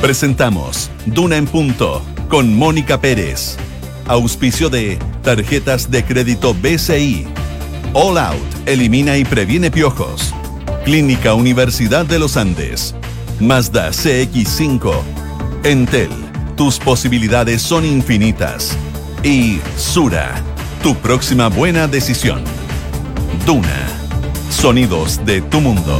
Presentamos Duna en Punto con Mónica Pérez. Auspicio de Tarjetas de Crédito BCI. All Out, elimina y previene piojos. Clínica Universidad de los Andes. Mazda CX-5. Entel, tus posibilidades son infinitas. Y Sura, tu próxima buena decisión. Duna, sonidos de tu mundo.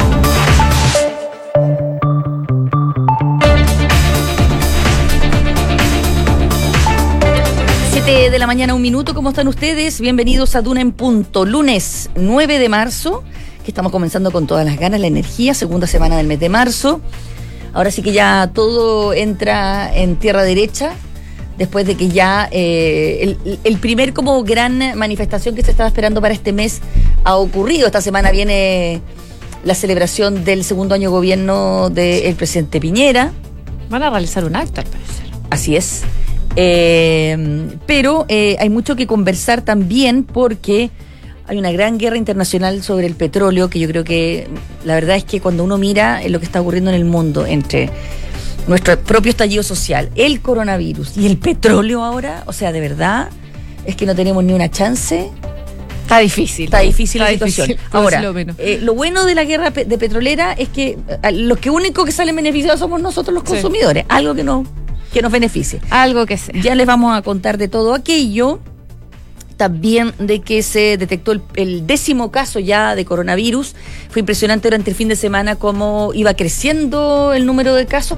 7 de la mañana, 1 minuto. ¿Cómo están ustedes? Bienvenidos a Duna en Punto. Lunes 9 de marzo, que estamos comenzando con todas las ganas, la energía, segunda semana del mes de marzo. Ahora sí que ya todo entra en tierra derecha, después de que ya el primer como gran manifestación que se estaba esperando para este mes ha ocurrido. Esta semana viene la celebración del segundo año de gobierno del presidente Piñera. Van a realizar un acto, al parecer. Así es. Pero hay mucho que conversar también porque hay una gran guerra internacional sobre el petróleo, que yo creo que la verdad es que cuando uno mira lo que está ocurriendo en el mundo entre nuestro propio estallido social, el coronavirus y el petróleo ahora, o sea, de verdad es que no tenemos ni una chance. Está difícil la situación. Difícil, ahora, lo bueno de la guerra de petrolera es que los que únicos que salen beneficiados somos nosotros los consumidores, algo que nos beneficie. Algo que sea. Ya les vamos a contar de todo aquello. También de que se detectó el 10º caso ya de coronavirus. Fue impresionante durante el fin de semana cómo iba creciendo el número de casos.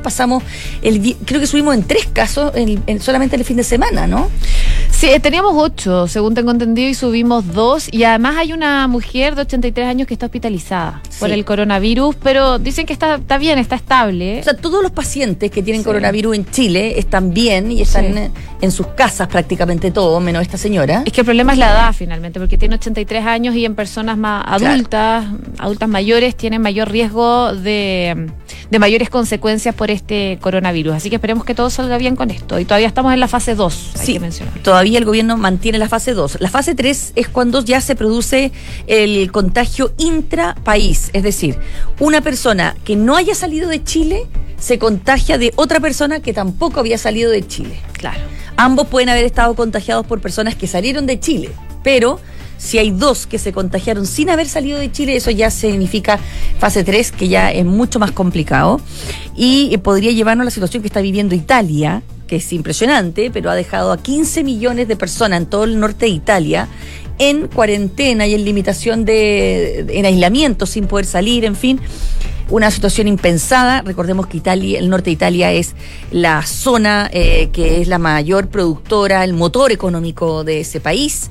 Creo que subimos en 3 casos solamente en el fin de semana, ¿no? Sí, teníamos 8, según tengo entendido, y subimos 2. Y además hay una mujer de 83 años que está hospitalizada por el coronavirus, pero dicen que está bien, está estable. O sea, todos los pacientes que tienen coronavirus en Chile están bien y están en sus casas prácticamente todos, menos esta señora. Es que el problema es la edad finalmente, porque tiene 83 años y en personas más adultas mayores, tienen mayor riesgo de mayores consecuencias por este coronavirus. Así que esperemos que todo salga bien con esto. Y todavía estamos en la fase 2, hay que mencionar. Todavía el gobierno mantiene la fase 2. La fase 3 es cuando ya se produce el contagio intrapaís. Es decir, una persona que no haya salido de Chile se contagia de otra persona que tampoco había salido de Chile. Claro. Ambos pueden haber estado contagiados por personas que salieron de Chile, pero si hay 2 que se contagiaron sin haber salido de Chile, eso ya significa fase 3, que ya es mucho más complicado y podría llevarnos a la situación que está viviendo Italia, que es impresionante, pero ha dejado a 15 millones de personas en todo el norte de Italia en cuarentena y en limitación en aislamiento, sin poder salir, en fin. Una situación impensada. Recordemos que el norte de Italia es la zona que es la mayor productora, el motor económico de ese país,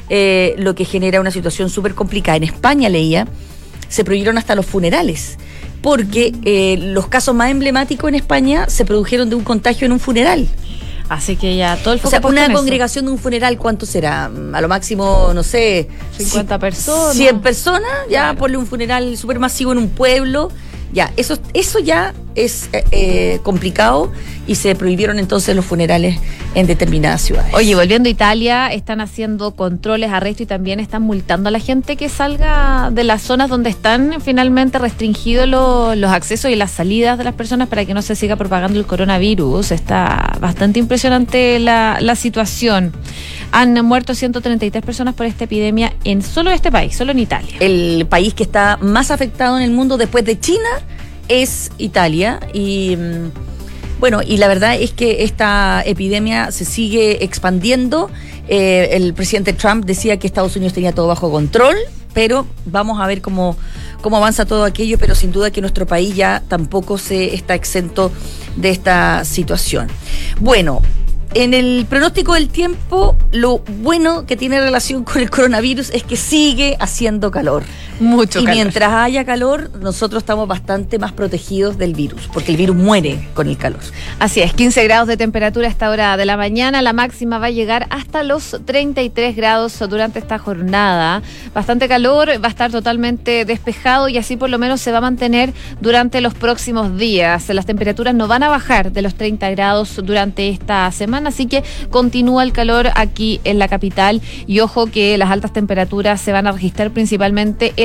lo que genera una situación súper complicada. En España, leía, se prohibieron hasta los funerales, porque los casos más emblemáticos en España se produjeron de un contagio en un funeral. Así que ya todo el foco. O sea, una congregación de un funeral, ¿cuánto será? A lo máximo, no sé, 50 personas. 100 personas, ya, claro. Ponle un funeral súper masivo en un pueblo. Ya, eso ya es complicado y se prohibieron entonces los funerales en determinadas ciudades. Oye, volviendo a Italia, están haciendo controles, arrestos y también están multando a la gente que salga de las zonas donde están finalmente restringidos los accesos y las salidas de las personas para que no se siga propagando el coronavirus. Está bastante impresionante la situación. Han muerto 133 personas por esta epidemia en solo este país, solo en Italia. El país que está más afectado en el mundo después de China es Italia y la verdad es que esta epidemia se sigue expandiendo. El presidente Trump decía que Estados Unidos tenía todo bajo control, pero vamos a ver cómo avanza todo aquello, pero sin duda que nuestro país ya tampoco se está exento de esta situación. Bueno, en el pronóstico del tiempo, lo bueno que tiene relación con el coronavirus es que sigue haciendo calor. Mucho calor. Y mientras haya calor, nosotros estamos bastante más protegidos del virus, porque el virus muere con el calor. Así es, 15 grados de temperatura a esta hora de la mañana. La máxima va a llegar hasta los 33 grados durante esta jornada. Bastante calor, va a estar totalmente despejado y así por lo menos se va a mantener durante los próximos días. Las temperaturas no van a bajar de los 30 grados durante esta semana, así que continúa el calor aquí en la capital. Y ojo que las altas temperaturas se van a registrar principalmente en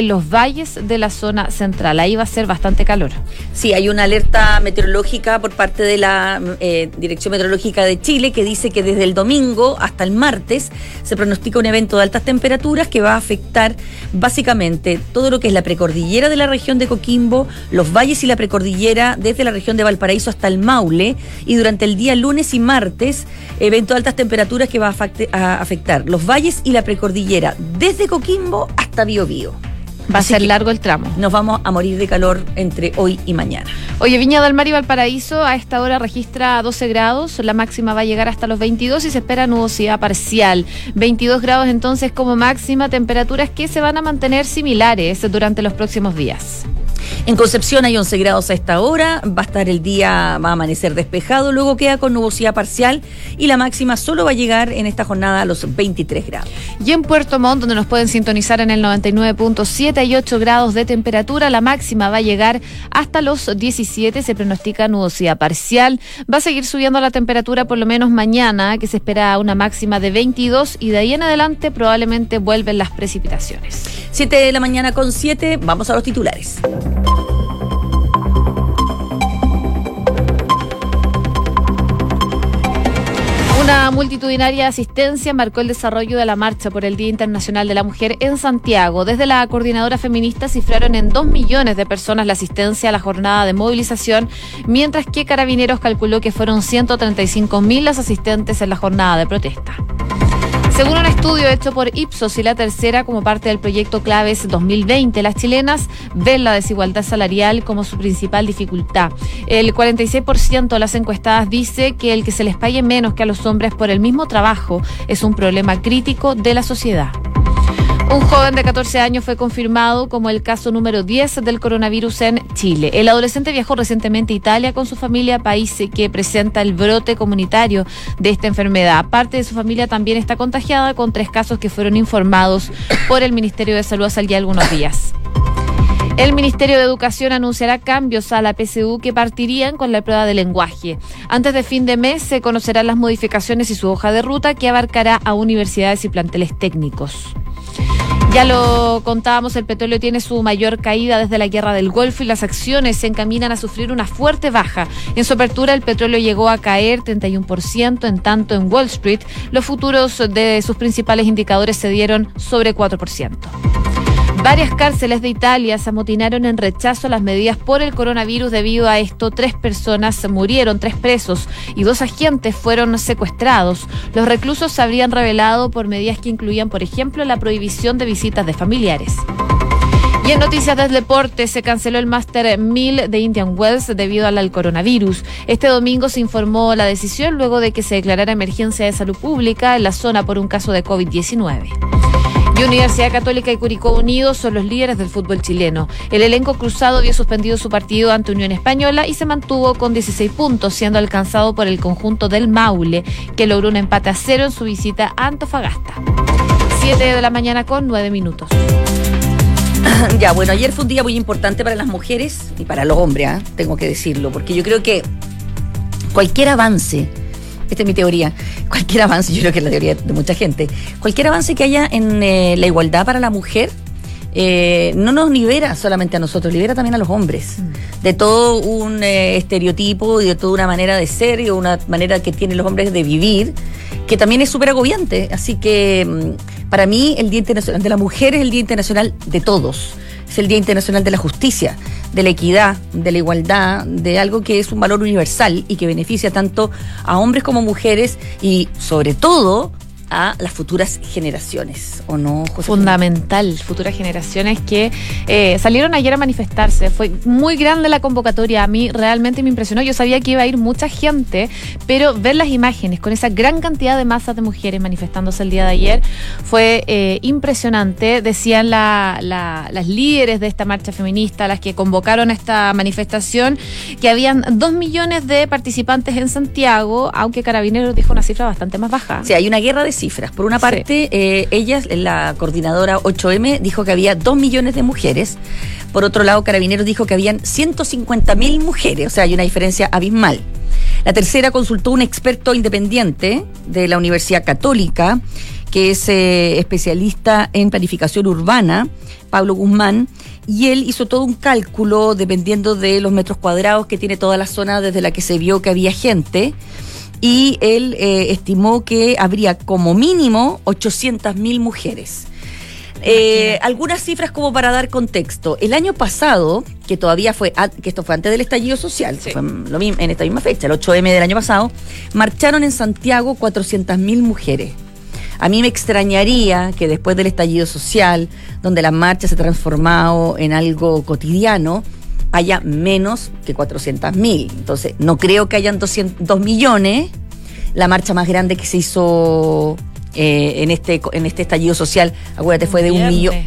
en los valles de la zona central. Ahí va a ser bastante calor. Sí, hay una alerta meteorológica por parte de la Dirección Meteorológica de Chile que dice que desde el domingo hasta el martes se pronostica un evento de altas temperaturas que va a afectar básicamente todo lo que es la precordillera de la región de Coquimbo, los valles y la precordillera desde la región de Valparaíso hasta el Maule, y durante el día lunes y martes evento de altas temperaturas que va a afectar los valles y la precordillera desde Coquimbo hasta Biobío. Va a ser largo el tramo. Nos vamos a morir de calor entre hoy y mañana. Oye, Viña del Mar y Valparaíso a esta hora registra 12 grados, la máxima va a llegar hasta los 22 y se espera nubosidad parcial. 22 grados entonces como máxima, temperaturas que se van a mantener similares durante los próximos días. En Concepción hay 11 grados a esta hora, va a estar el día, va a amanecer despejado, luego queda con nubosidad parcial y la máxima solo va a llegar en esta jornada a los 23 grados. Y en Puerto Montt, donde nos pueden sintonizar en el 99.7, hay 8 grados de temperatura, la máxima va a llegar hasta los 17, se pronostica nubosidad parcial. Va a seguir subiendo la temperatura por lo menos mañana, que se espera una máxima de 22 y de ahí en adelante probablemente vuelven las precipitaciones. 7 de la mañana con 7, vamos a los titulares. Una multitudinaria asistencia marcó el desarrollo de la marcha por el Día Internacional de la Mujer en Santiago. Desde la coordinadora feminista cifraron en 2 millones de personas la asistencia a la jornada de movilización, mientras que Carabineros calculó que fueron 135.000 las asistentes en la jornada de protesta. Según un estudio hecho por Ipsos y La Tercera como parte del proyecto Claves 2020, las chilenas ven la desigualdad salarial como su principal dificultad. El 46% de las encuestadas dice que el que se les pague menos que a los hombres por el mismo trabajo es un problema crítico de la sociedad. Un joven de 14 años fue confirmado como el caso número 10 del coronavirus en Chile. El adolescente viajó recientemente a Italia con su familia, país que presenta el brote comunitario de esta enfermedad. Parte de su familia también está contagiada, con 3 casos que fueron informados por el Ministerio de Salud hace ya algunos días. El Ministerio de Educación anunciará cambios a la PSU que partirían con la prueba de lenguaje. Antes de fin de mes se conocerán las modificaciones y su hoja de ruta que abarcará a universidades y planteles técnicos. Ya lo contábamos, el petróleo tiene su mayor caída desde la guerra del Golfo y las acciones se encaminan a sufrir una fuerte baja. En su apertura el petróleo llegó a caer 31%, en tanto en Wall Street los futuros de sus principales indicadores se dieron sobre 4%. Varias cárceles de Italia se amotinaron en rechazo a las medidas por el coronavirus. Debido a esto, 3 personas murieron, 3 presos y 2 agentes fueron secuestrados. Los reclusos se habrían rebelado por medidas que incluían, por ejemplo, la prohibición de visitas de familiares. Y en noticias del deporte, se canceló el Master 1000 de Indian Wells debido al coronavirus. Este domingo se informó la decisión luego de que se declarara emergencia de salud pública en la zona por un caso de COVID-19. Y Universidad Católica y Curicó Unidos son los líderes del fútbol chileno. El elenco cruzado vio suspendido su partido ante Unión Española y se mantuvo con 16 puntos, siendo alcanzado por el conjunto del Maule, que logró un empate a 0 en su visita a Antofagasta. 7 de la mañana con 9 minutos. Ya, bueno, ayer fue un día muy importante para las mujeres y para los hombres, tengo que decirlo, porque yo creo que cualquier avance, esta es mi teoría, cualquier avance, yo creo que es la teoría de mucha gente, cualquier avance que haya en la igualdad para la mujer, no nos libera solamente a nosotros, libera también a los hombres de todo un estereotipo y de toda una manera de ser y una manera que tienen los hombres de vivir, que también es súper agobiante. Así que para mí el Día Internacional de la Mujer es el Día Internacional de todos. Es el Día Internacional de la Justicia, de la equidad, de la igualdad, de algo que es un valor universal y que beneficia tanto a hombres como mujeres y sobre todo a las futuras generaciones, ¿o no, José? Fundamental, futuras generaciones que salieron ayer a manifestarse. Fue muy grande la convocatoria, a mí realmente me impresionó. Yo sabía que iba a ir mucha gente, pero ver las imágenes con esa gran cantidad de masas de mujeres manifestándose el día de ayer fue impresionante. Decían las líderes de esta marcha feminista, las que convocaron esta manifestación, que habían 2 millones de participantes en Santiago, aunque Carabineros dijo una cifra bastante más baja. Sí, hay una guerra de cifras. Por una parte, sí. Ellas, la coordinadora 8M, dijo que había 2 millones de mujeres. Por otro lado, Carabineros dijo que habían 150.000 mujeres. O sea, hay una diferencia abismal. La Tercera consultó a un experto independiente de la Universidad Católica que es especialista en planificación urbana, Pablo Guzmán, y él hizo todo un cálculo dependiendo de los metros cuadrados que tiene toda la zona desde la que se vio que había gente, y él estimó que habría como mínimo 800.000 mujeres. Algunas cifras como para dar contexto. El año pasado, que todavía que esto fue antes del estallido social, sí, fue lo mismo, en esta misma fecha, el 8M del año pasado, marcharon en Santiago 400.000 mujeres. A mí me extrañaría que después del estallido social, donde la marcha se ha transformado en algo cotidiano, haya menos que 400.000. Entonces, no creo que hayan 2 millones. La marcha más grande que se hizo en este estallido social, acuérdate, fue de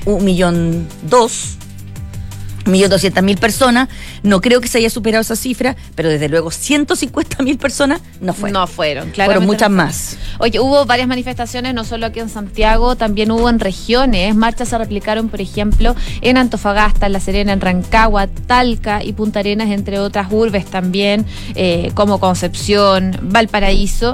1.200.000 personas. No creo que se haya superado esa cifra, pero desde luego 150.000 personas no fueron. No fueron, claro. Fueron muchas más. Oye, hubo varias manifestaciones, no solo aquí en Santiago, también hubo en regiones. Marchas se replicaron, por ejemplo, en Antofagasta, en La Serena, en Rancagua, Talca y Punta Arenas, entre otras urbes también, como Concepción, Valparaíso.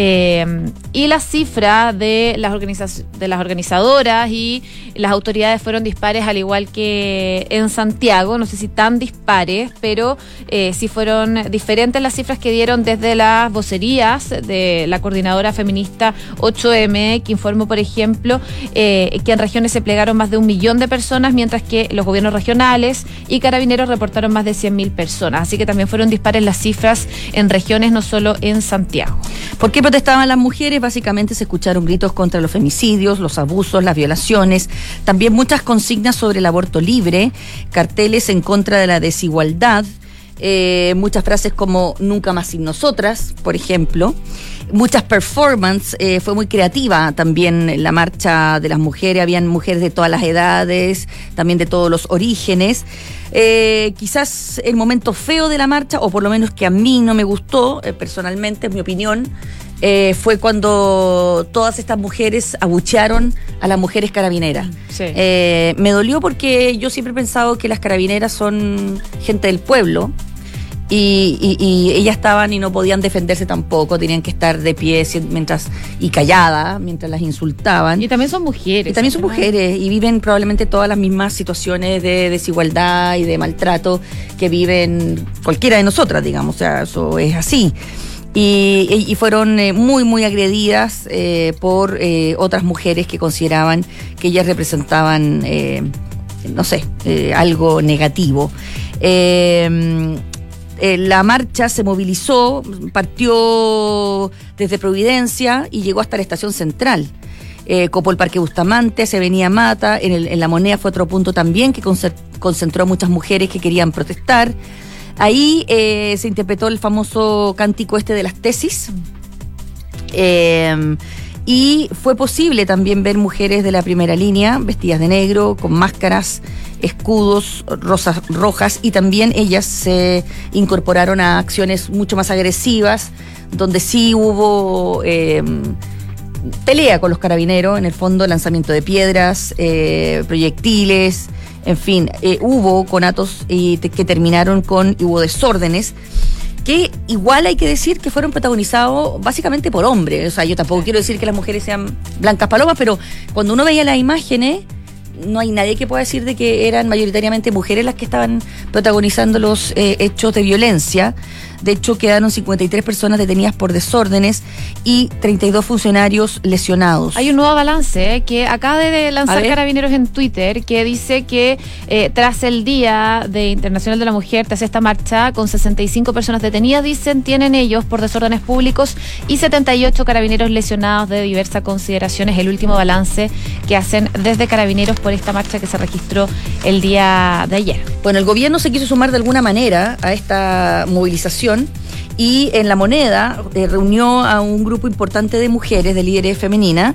Y la cifra de las organizadoras y las autoridades fueron dispares, al igual que en Santiago. No sé si tan dispares, pero sí fueron diferentes las cifras que dieron desde las vocerías de la coordinadora feminista 8M, que informó, por ejemplo, que en regiones se plegaron más de 1 millón de personas, mientras que los gobiernos regionales y carabineros reportaron más de 100.000 personas. Así que también fueron dispares las cifras en regiones, no solo en Santiago. ¿Por qué protestaban las mujeres? Básicamente se escucharon gritos contra los femicidios, los abusos, las violaciones, también muchas consignas sobre el aborto libre, carteles en contra de la desigualdad, muchas frases como nunca más sin nosotras, por ejemplo, muchas performances. Fue muy creativa también la marcha de las mujeres, habían mujeres de todas las edades, también de todos los orígenes. Quizás el momento feo de la marcha, o por lo menos que a mí no me gustó, personalmente, es mi opinión, fue cuando todas estas mujeres abuchearon a las mujeres carabineras. Sí. Me dolió porque yo siempre he pensado que las carabineras son gente del pueblo, y ellas estaban y no podían defenderse tampoco, tenían que estar de pie y calladas mientras las insultaban. Y también son mujeres. Y también son mujeres y viven probablemente todas las mismas situaciones de desigualdad y de maltrato que viven cualquiera de nosotras, digamos. O sea, eso es así. Y fueron muy, muy agredidas por otras mujeres que consideraban que ellas representaban, algo negativo. La marcha se movilizó, partió desde Providencia y llegó hasta la Estación Central. Copó el Parque Bustamante, hacia Avenida Mata, en La Moneda fue otro punto también que concentró a muchas mujeres que querían protestar. Ahí se interpretó el famoso cántico de las tesis, y fue posible también ver mujeres de la primera línea vestidas de negro, con máscaras, escudos rojas, y también ellas se incorporaron a acciones mucho más agresivas, donde sí hubo pelea con los carabineros, en el fondo lanzamiento de piedras, proyectiles, en fin, hubo conatos que terminaron hubo desórdenes, que igual hay que decir que fueron protagonizados básicamente por hombres. O sea, yo tampoco quiero decir que las mujeres sean blancas palomas, pero cuando uno veía las imágenes, no hay nadie que pueda decir de que eran mayoritariamente mujeres las que estaban protagonizando los hechos de violencia. De hecho, quedaron 53 personas detenidas por desórdenes y 32 funcionarios lesionados. Hay un nuevo balance que acaba de lanzar Carabineros en Twitter, que dice que tras el Día Internacional de la Mujer, tras esta marcha, con 65 personas detenidas, tienen ellos por desórdenes públicos, y 78 carabineros lesionados de diversas consideraciones. El último balance que hacen desde Carabineros por esta marcha que se registró el día de ayer. Bueno, el gobierno se quiso sumar de alguna manera a esta movilización, y en La Moneda reunió a un grupo importante de mujeres, de líderes femeninas,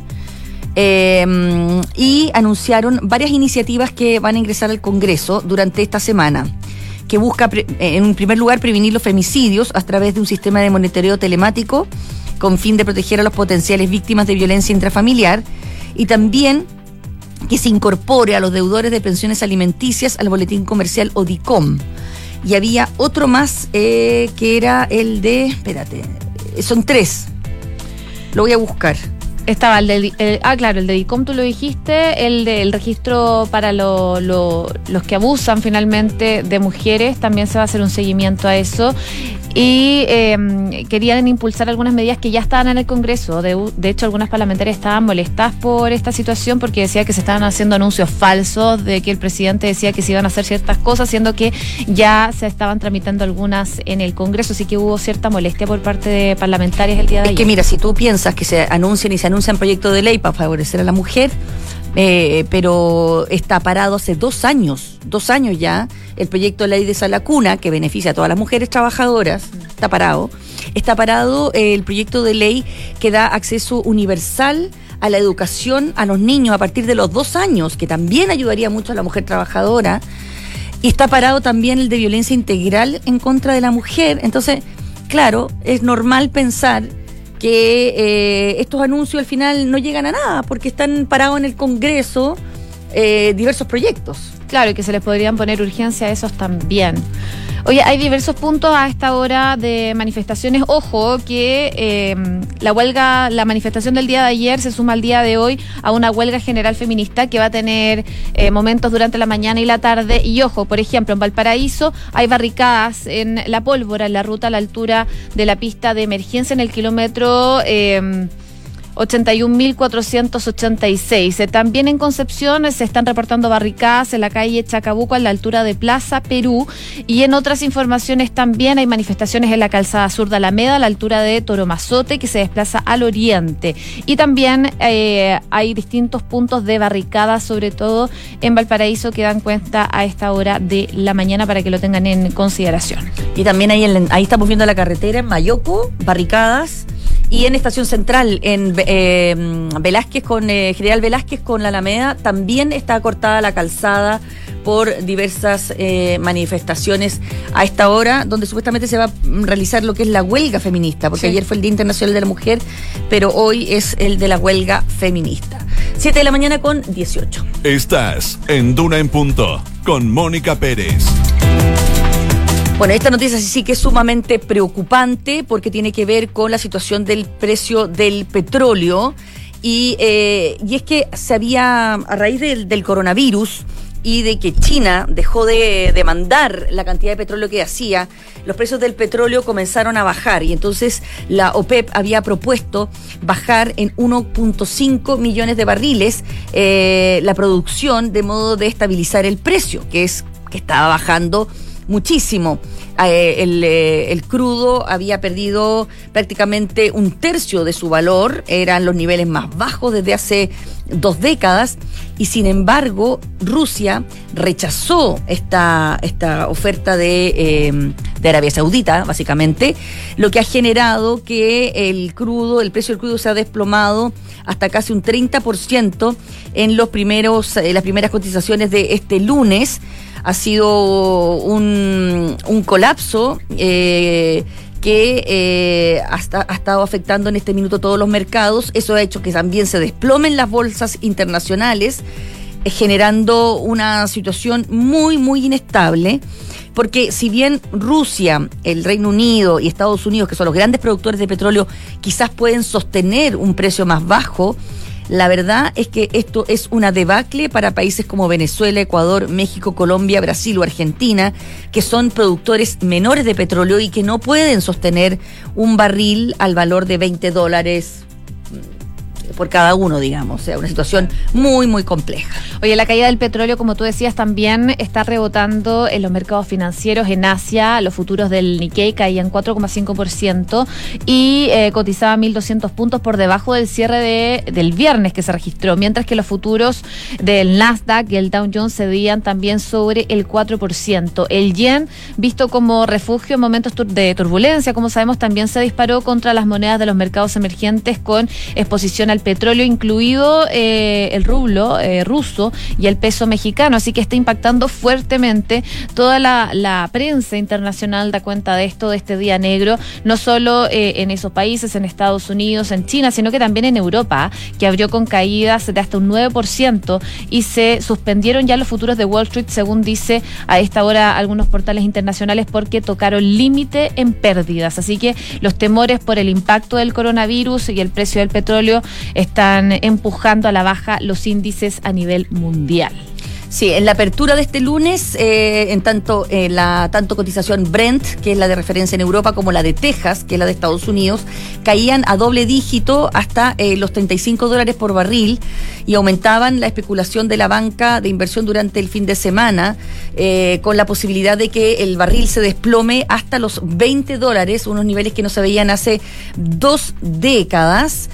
y anunciaron varias iniciativas que van a ingresar al Congreso durante esta semana, que busca, en primer lugar, prevenir los femicidios a través de un sistema de monitoreo telemático con fin de proteger a las potenciales víctimas de violencia intrafamiliar, y también que se incorpore a los deudores de pensiones alimenticias al boletín comercial ODICOM. Y había otro más que era el de... Espérate, son 3. Lo voy a buscar. Estaba el de DICOM, tú lo dijiste, el del registro para los que abusan finalmente de mujeres, también se va a hacer un seguimiento a eso. Y querían impulsar algunas medidas que ya estaban en el Congreso. De hecho, algunas parlamentarias estaban molestas por esta situación porque decía que se estaban haciendo anuncios falsos, de que el presidente decía que se iban a hacer ciertas cosas, siendo que ya se estaban tramitando algunas en el Congreso, así que hubo cierta molestia por parte de parlamentarias el día de ayer. Es que mira, si tú piensas que se anuncian proyectos de ley para favorecer a la mujer, pero está parado hace 2 años ya, el proyecto de ley de Sala Cuna, que beneficia a todas las mujeres trabajadoras, está parado el proyecto de ley que da acceso universal a la educación a los niños a partir de los 2 años, que también ayudaría mucho a la mujer trabajadora, y está parado también el de violencia integral en contra de la mujer. Entonces, claro, es normal pensar que estos anuncios al final no llegan a nada porque están parados en el Congreso diversos proyectos. Claro, y que se les podrían poner urgencia a esos también. Oye, hay diversos puntos a esta hora de manifestaciones. Ojo que la manifestación del día de ayer se suma al día de hoy a una huelga general feminista que va a tener momentos durante la mañana y la tarde. Y ojo, por ejemplo, en Valparaíso hay barricadas en La Pólvora, en la ruta a la altura de la pista de emergencia en el kilómetro 81.486. También en Concepción se están reportando barricadas en la calle Chacabuco a la altura de Plaza Perú, y en otras informaciones también hay manifestaciones en la calzada sur de Alameda a la altura de Toromazote, que se desplaza al oriente, y también hay distintos puntos de barricadas, sobre todo en Valparaíso, que dan cuenta a esta hora de la mañana para que lo tengan en consideración. Y también ahí estamos viendo la carretera en Mayoco, barricadas. Y en Estación Central, en Velázquez General Velázquez con la Alameda, también está cortada la calzada por diversas manifestaciones a esta hora, donde supuestamente se va a realizar lo que es la huelga feminista, porque ayer fue el Día Internacional de la Mujer, pero hoy es el de la huelga feminista. 7 de la mañana con 18. Estás en Duna en Punto, con Mónica Pérez. Bueno, esta noticia sí que es sumamente preocupante porque tiene que ver con la situación del precio del petróleo y es que a raíz del coronavirus y de que China dejó de demandar la cantidad de petróleo que hacía, los precios del petróleo comenzaron a bajar, y entonces la OPEP había propuesto bajar en 1.5 millones de barriles la producción, de modo de estabilizar el precio, que estaba bajando muchísimo. El crudo había perdido prácticamente 1/3 de su valor, eran los niveles más bajos desde hace 2 décadas, y sin embargo Rusia rechazó esta oferta de Arabia Saudita, básicamente, lo que ha generado que el precio del crudo se ha desplomado hasta casi un 30% en las primeras cotizaciones de este lunes. Ha sido un colapso que ha estado afectando en este minuto todos los mercados. Eso ha hecho que también se desplomen las bolsas internacionales, generando una situación muy, muy inestable. Porque si bien Rusia, el Reino Unido y Estados Unidos, que son los grandes productores de petróleo, quizás pueden sostener un precio más bajo, la verdad es que esto es una debacle para países como Venezuela, Ecuador, México, Colombia, Brasil o Argentina, que son productores menores de petróleo y que no pueden sostener un barril al valor de $20 por cada uno, digamos. O sea, una situación muy, muy compleja. Oye, la caída del petróleo, como tú decías, también está rebotando en los mercados financieros. En Asia, los futuros del Nikkei caían 4,5% y cotizaban 1.200 puntos por debajo del cierre del viernes que se registró, mientras que los futuros del Nasdaq y el Dow Jones cedían también sobre el 4%. El yen, visto como refugio en momentos de turbulencia, como sabemos, también se disparó contra las monedas de los mercados emergentes con exposición al petróleo, incluido el rublo ruso y el peso mexicano, así que está impactando fuertemente. Toda la prensa internacional da cuenta de esto, de este día negro, no solo en esos países, en Estados Unidos, en China, sino que también en Europa, que abrió con caídas de hasta un 9% y se suspendieron ya los futuros de Wall Street, según dice a esta hora algunos portales internacionales, porque tocaron límite en pérdidas. Así que los temores por el impacto del coronavirus y el precio del petróleo están empujando a la baja los índices a nivel mundial. Sí, en la apertura de este lunes, en tanto cotización Brent, que es la de referencia en Europa, como la de Texas, que es la de Estados Unidos, caían a doble dígito hasta los $35 por barril y aumentaban la especulación de la banca de inversión durante el fin de semana, con la posibilidad de que el barril se desplome hasta los $20, unos niveles que no se veían hace 2 décadas.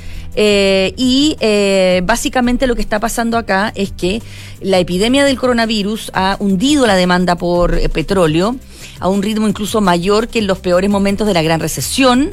Básicamente lo que está pasando acá es que la epidemia del coronavirus ha hundido la demanda por petróleo a un ritmo incluso mayor que en los peores momentos de la Gran Recesión.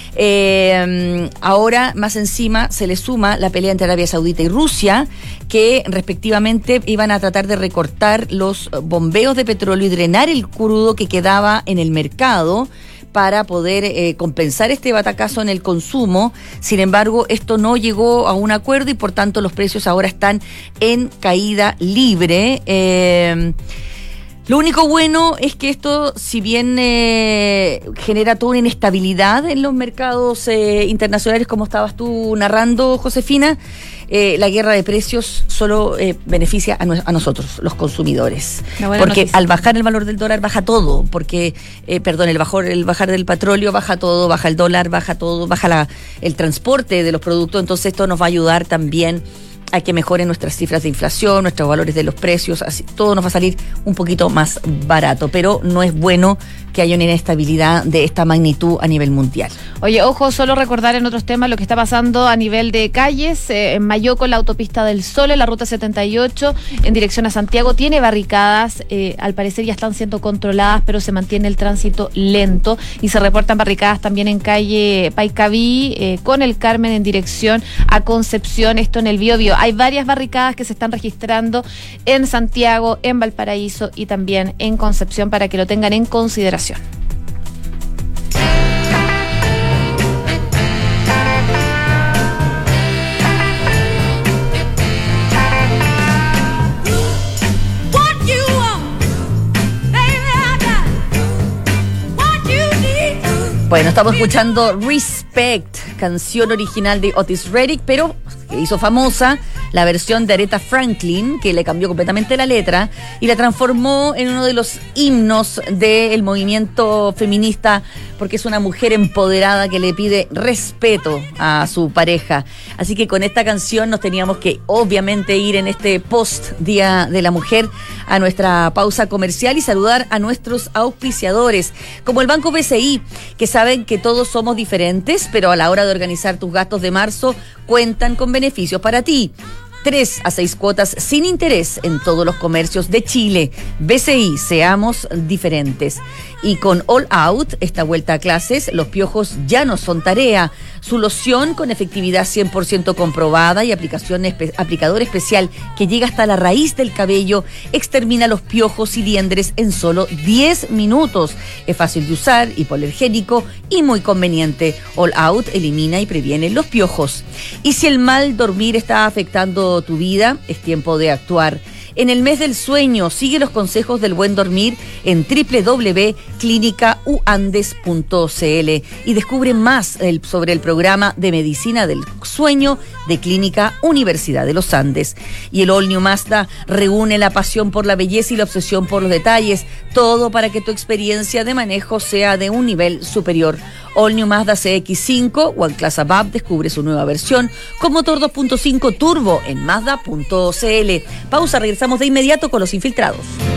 Ahora, más encima, se le suma la pelea entre Arabia Saudita y Rusia, que respectivamente iban a tratar de recortar los bombeos de petróleo y drenar el crudo que quedaba en el mercado para poder compensar este batacazo en el consumo. Sin embargo, esto no llegó a un acuerdo y por tanto los precios ahora están en caída libre. Lo único bueno es que esto, si bien genera toda una inestabilidad en los mercados internacionales, como estabas tú narrando, Josefina, la guerra de precios solo beneficia a nosotros, los consumidores. Porque noticia. Al bajar el valor del dólar baja todo, porque, el bajar del petróleo baja todo, baja el dólar, baja todo, baja el transporte de los productos, entonces esto nos va a ayudar también a que mejoren nuestras cifras de inflación, nuestros valores de los precios, así todo nos va a salir un poquito más barato, pero no es bueno que haya una inestabilidad de esta magnitud a nivel mundial. Oye, ojo, solo recordar en otros temas lo que está pasando a nivel de calles. En Mayoco, la autopista del Sol, en la ruta 78, en dirección a Santiago, tiene barricadas, al parecer ya están siendo controladas, pero se mantiene el tránsito lento y se reportan barricadas también en calle Paicaví, con el Carmen en dirección a Concepción, esto en el Biobío. Hay varias barricadas que se están registrando en Santiago, en Valparaíso y también en Concepción para que lo tengan en consideración. Bueno, estamos escuchando Respect, canción original de Otis Redding, pero que hizo famosa la versión de Aretha Franklin, que le cambió completamente la letra y la transformó en uno de los himnos del movimiento feminista, porque es una mujer empoderada que le pide respeto a su pareja. Así que con esta canción nos teníamos que obviamente ir en este post Día de la Mujer a nuestra pausa comercial y saludar a nuestros auspiciadores, como el Banco BCI, que saben que todos somos diferentes, pero a la hora de organizar tus gastos de marzo cuentan con beneficios para ti. 3 a 6 cuotas sin interés en todos los comercios de Chile. BCI, seamos diferentes. Y con All Out, esta vuelta a clases, los piojos ya no son tarea. Su loción con efectividad 100% comprobada y aplicador especial que llega hasta la raíz del cabello, extermina los piojos y liendres en solo 10 minutos. Es fácil de usar, hipoalergénico y muy conveniente. All Out elimina y previene los piojos. Y si el mal dormir está afectando tu vida, es tiempo de actuar. En el mes del sueño, sigue los consejos del buen dormir en www.clinicauandes.cl y descubre más sobre el programa de medicina del sueño de Clínica Universidad de los Andes. Y el All New Mazda reúne la pasión por la belleza y la obsesión por los detalles, todo para que tu experiencia de manejo sea de un nivel superior. All New Mazda CX-5 One Class Above descubre su nueva versión con motor 2.5 turbo en Mazda.cl. Pausa, regresamos de inmediato con los infiltrados.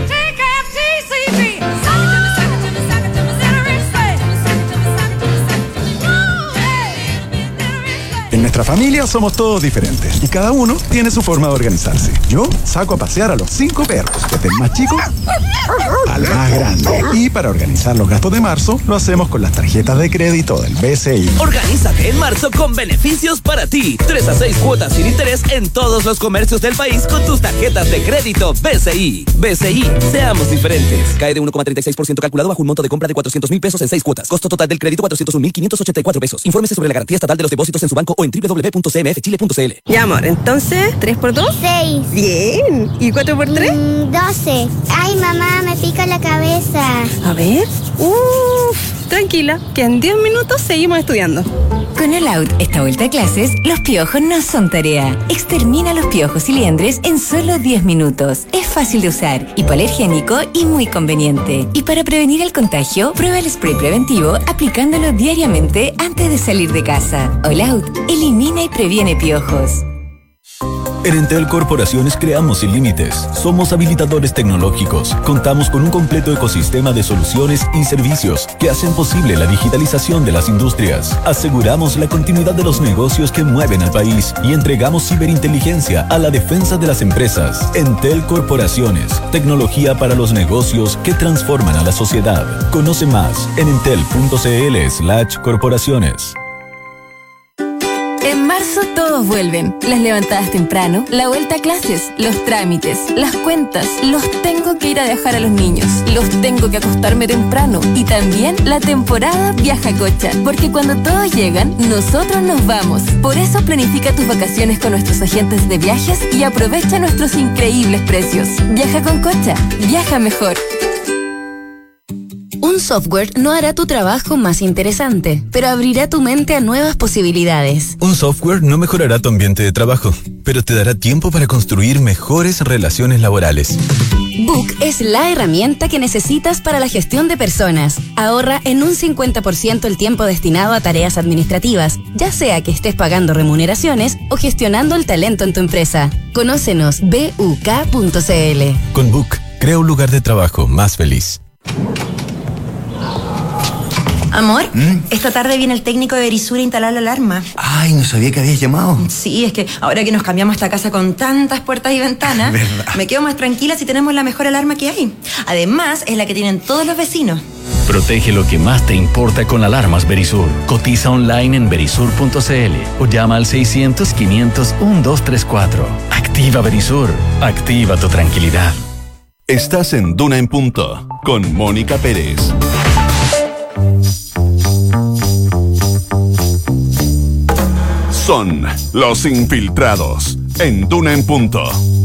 En nuestra familia somos todos diferentes y cada uno tiene su forma de organizarse. Yo saco a pasear a los 5 perros, desde el más chico al más grande. Y para organizar los gastos de marzo, lo hacemos con las tarjetas de crédito del BCI. Organízate en marzo con beneficios para ti. 3 a 6 cuotas sin interés en todos los comercios del país con tus tarjetas de crédito BCI. BCI, seamos diferentes. Cae de 1,36% calculado bajo un monto de compra de 400,000 pesos en 6 cuotas. Costo total del crédito 401,584 pesos. Infórmese sobre la garantía estatal de los depósitos en su banco o en www.cmfchile.cl. Ya, amor, entonces, 3 por 2. 6. Bien. ¿Y 4 por 3? 12. Ay, mamá, me pica la cabeza. A ver. 3 tranquila, que en 10 minutos seguimos estudiando. Con All Out, esta vuelta a clases, los piojos no son tarea. Extermina los piojos y liendres en solo 10 minutos. Es fácil de usar, hipoalergénico y muy conveniente. Y para prevenir el contagio, prueba el spray preventivo aplicándolo diariamente antes de salir de casa. All Out, elimina y previene piojos. En Entel Corporaciones creamos sin límites. Somos habilitadores tecnológicos. Contamos con un completo ecosistema de soluciones y servicios que hacen posible la digitalización de las industrias. Aseguramos la continuidad de los negocios que mueven al país y entregamos ciberinteligencia a la defensa de las empresas. Entel Corporaciones. Tecnología para los negocios que transforman a la sociedad. Conoce más en entel.cl/corporaciones. En marzo todos vuelven. Las levantadas temprano, la vuelta a clases, los trámites, las cuentas, los tengo que ir a dejar a los niños, los tengo que acostarme temprano y también la temporada Viaja Cocha, porque cuando todos llegan, nosotros nos vamos. Por eso planifica tus vacaciones con nuestros agentes de viajes y aprovecha nuestros increíbles precios. Viaja con Cocha, viaja mejor. Un software no hará tu trabajo más interesante, pero abrirá tu mente a nuevas posibilidades. Un software no mejorará tu ambiente de trabajo, pero te dará tiempo para construir mejores relaciones laborales. Book es la herramienta que necesitas para la gestión de personas. Ahorra en un 50% el tiempo destinado a tareas administrativas, ya sea que estés pagando remuneraciones o gestionando el talento en tu empresa. Conócenos, buk.cl. Con Book, crea un lugar de trabajo más feliz. Amor, esta tarde viene el técnico de Verisur a instalar la alarma. Ay, no sabía que habías llamado. Sí, es que ahora que nos cambiamos esta casa con tantas puertas y ventanas, me quedo más tranquila si tenemos la mejor alarma que hay. Además, es la que tienen todos los vecinos. Protege lo que más te importa con alarmas Verisur. Cotiza online en verisur.cl o llama al 600-500-1234. Activa Verisur. Activa tu tranquilidad. Estás en Duna en Punto con Mónica Pérez. Son los infiltrados en Duna en Punto.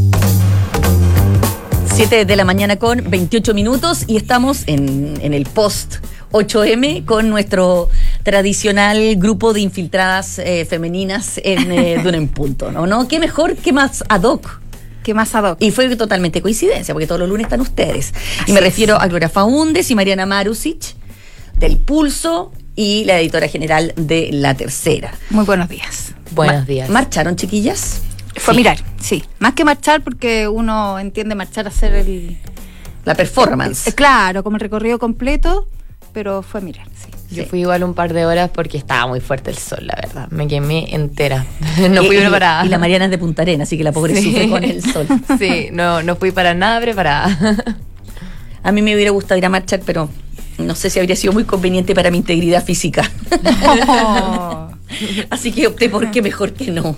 7 de la mañana con 28 minutos y estamos en el post 8M con nuestro tradicional grupo de infiltradas femeninas en Duna en Punto, ¿no? ¿Qué mejor, qué más ad hoc? ¿Qué más ad hoc? Y fue totalmente coincidencia, porque todos los lunes están ustedes. Así y me refiero a Gloria Faúndez y Mariana Marusic, del Pulso, y la editora general de La Tercera. Muy buenos días. Buenos días. ¿Marcharon, chiquillas? Fue a mirar, sí. Más que marchar, porque uno entiende marchar a hacer la performance. Claro, como el recorrido completo, pero fue a mirar, sí. Yo fui igual un par de horas porque estaba muy fuerte el sol, la verdad. Me quemé entera. No fui preparada. Y la Mariana es de Punta Arenas, así que la pobre sufre con el sol. Sí, no fui para nada preparada. A mí me hubiera gustado ir a marchar, pero no sé si habría sido muy conveniente para mi integridad física. Oh. Así que opté por qué mejor que no.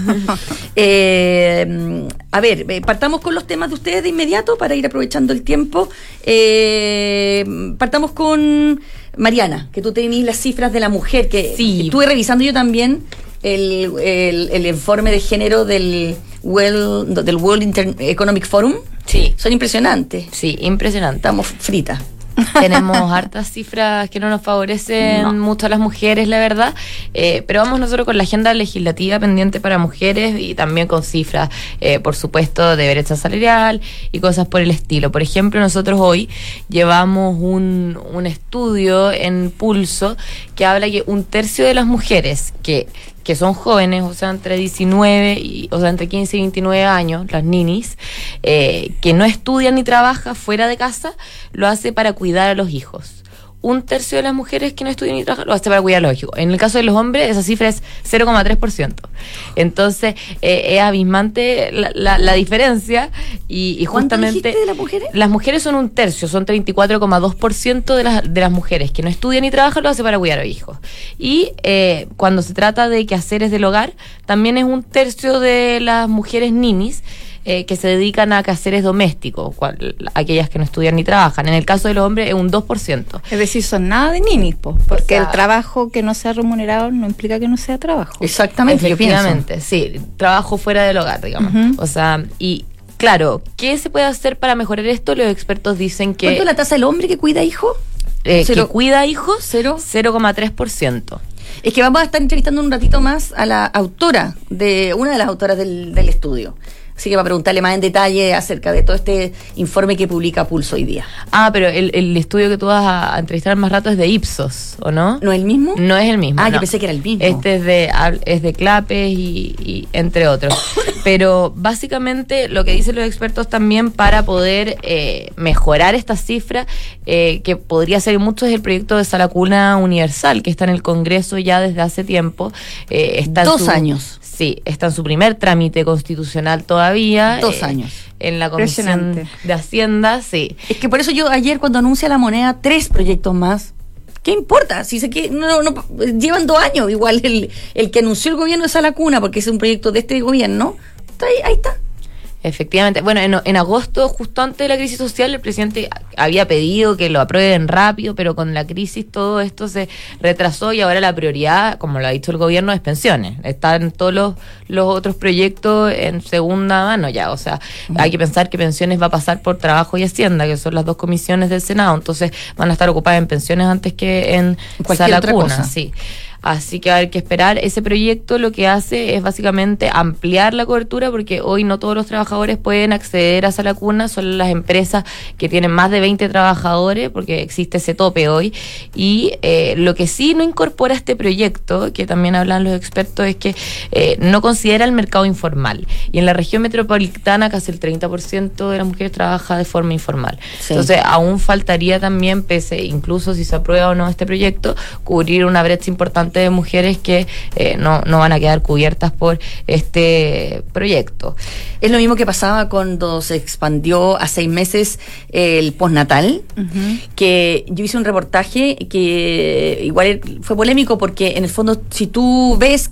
A ver, partamos con los temas de ustedes de inmediato para ir aprovechando el tiempo. Partamos con Mariana, que tú tenés las cifras de la mujer, que sí. Estuve revisando yo también el informe de género del World Economic Forum. Sí. Son impresionantes. Sí, impresionante. Estamos fritas. Tenemos hartas cifras que no nos favorecen mucho a las mujeres, la verdad, pero vamos nosotros con la agenda legislativa pendiente para mujeres y también con cifras, por supuesto, de brecha salarial y cosas por el estilo. Por ejemplo, nosotros hoy llevamos un estudio en Pulso que habla que 1/3 de las mujeres que son jóvenes, o sea, entre 19 entre 15 y 29 años, las ninis, que no estudian ni trabajan fuera de casa, lo hace para cuidar a los hijos. 1/3 de las mujeres que no estudian ni trabajan lo hace para cuidar a los hijos. En el caso de los hombres, esa cifra es 0,3%. Entonces, es abismante la diferencia y justamente... ¿Cuánto dijiste de las mujeres? Las mujeres son 1/3, son 34,2% de las mujeres que no estudian ni trabajan lo hace para cuidar a los hijos. Y cuando se trata de quehaceres del hogar, también es 1/3 de las mujeres ninis que se dedican a quehaceres domésticos, aquellas que no estudian ni trabajan. En el caso de los hombres es un 2%. Es decir, son nada de ninis, porque el trabajo que no sea remunerado no implica que no sea trabajo. Exactamente, efectivamente, sí, trabajo fuera del hogar, digamos. O sea, y claro, ¿qué se puede hacer para mejorar esto? Los expertos dicen que... ¿Cuánto es la tasa del hombre que cuida hijos? que cuida hijos, 0,3%. Es que vamos a estar entrevistando un ratito más a la autora, una de las autoras del estudio. Así que va a preguntarle más en detalle acerca de todo este informe que publica Pulso hoy día. Pero el estudio que tú vas a entrevistar más rato es de Ipsos, ¿o no? ¿No es el mismo? No es el mismo. Yo pensé que era el mismo. Este es de Clapes y entre otros. Pero básicamente lo que dicen los expertos también para poder mejorar esta cifra, que podría ser mucho, es el proyecto de Sala Cuna Universal, que está en el Congreso ya desde hace tiempo. Está 2 años. Sí, está en su primer trámite constitucional todavía. 2 años. En la Comisión de Hacienda, sí. Es que por eso yo ayer, cuando anuncia La Moneda 3 proyectos más, ¿qué importa? Si sé que no llevan 2 años, igual el que anunció el gobierno de Sala Cuna, porque es un proyecto de este gobierno, ahí está. Efectivamente. Bueno, en agosto, justo antes de la crisis social, el presidente había pedido que lo aprueben rápido, pero con la crisis todo esto se retrasó y ahora la prioridad, como lo ha dicho el gobierno, es pensiones. Están todos los otros proyectos en segunda mano ya. O sea, hay que pensar que pensiones va a pasar por Trabajo y Hacienda, que son las 2 comisiones del Senado. Entonces van a estar ocupadas en pensiones antes que en Sala Cuna. Sí. Así que hay que esperar. Ese proyecto lo que hace es básicamente ampliar la cobertura, porque hoy no todos los trabajadores pueden acceder a Sala Cuna, son las empresas que tienen más de 20 trabajadores, porque existe ese tope hoy. Y lo que sí no incorpora este proyecto, que también hablan los expertos, es que no considera el mercado informal. Y en la región metropolitana casi el 30% de las mujeres trabaja de forma informal. Sí. Entonces aún faltaría también, incluso si se aprueba o no este proyecto, cubrir una brecha importante de mujeres que no van a quedar cubiertas por este proyecto. Es lo mismo que pasaba cuando se expandió a 6 meses el postnatal, que yo hice un reportaje que igual fue polémico, porque en el fondo, si tú ves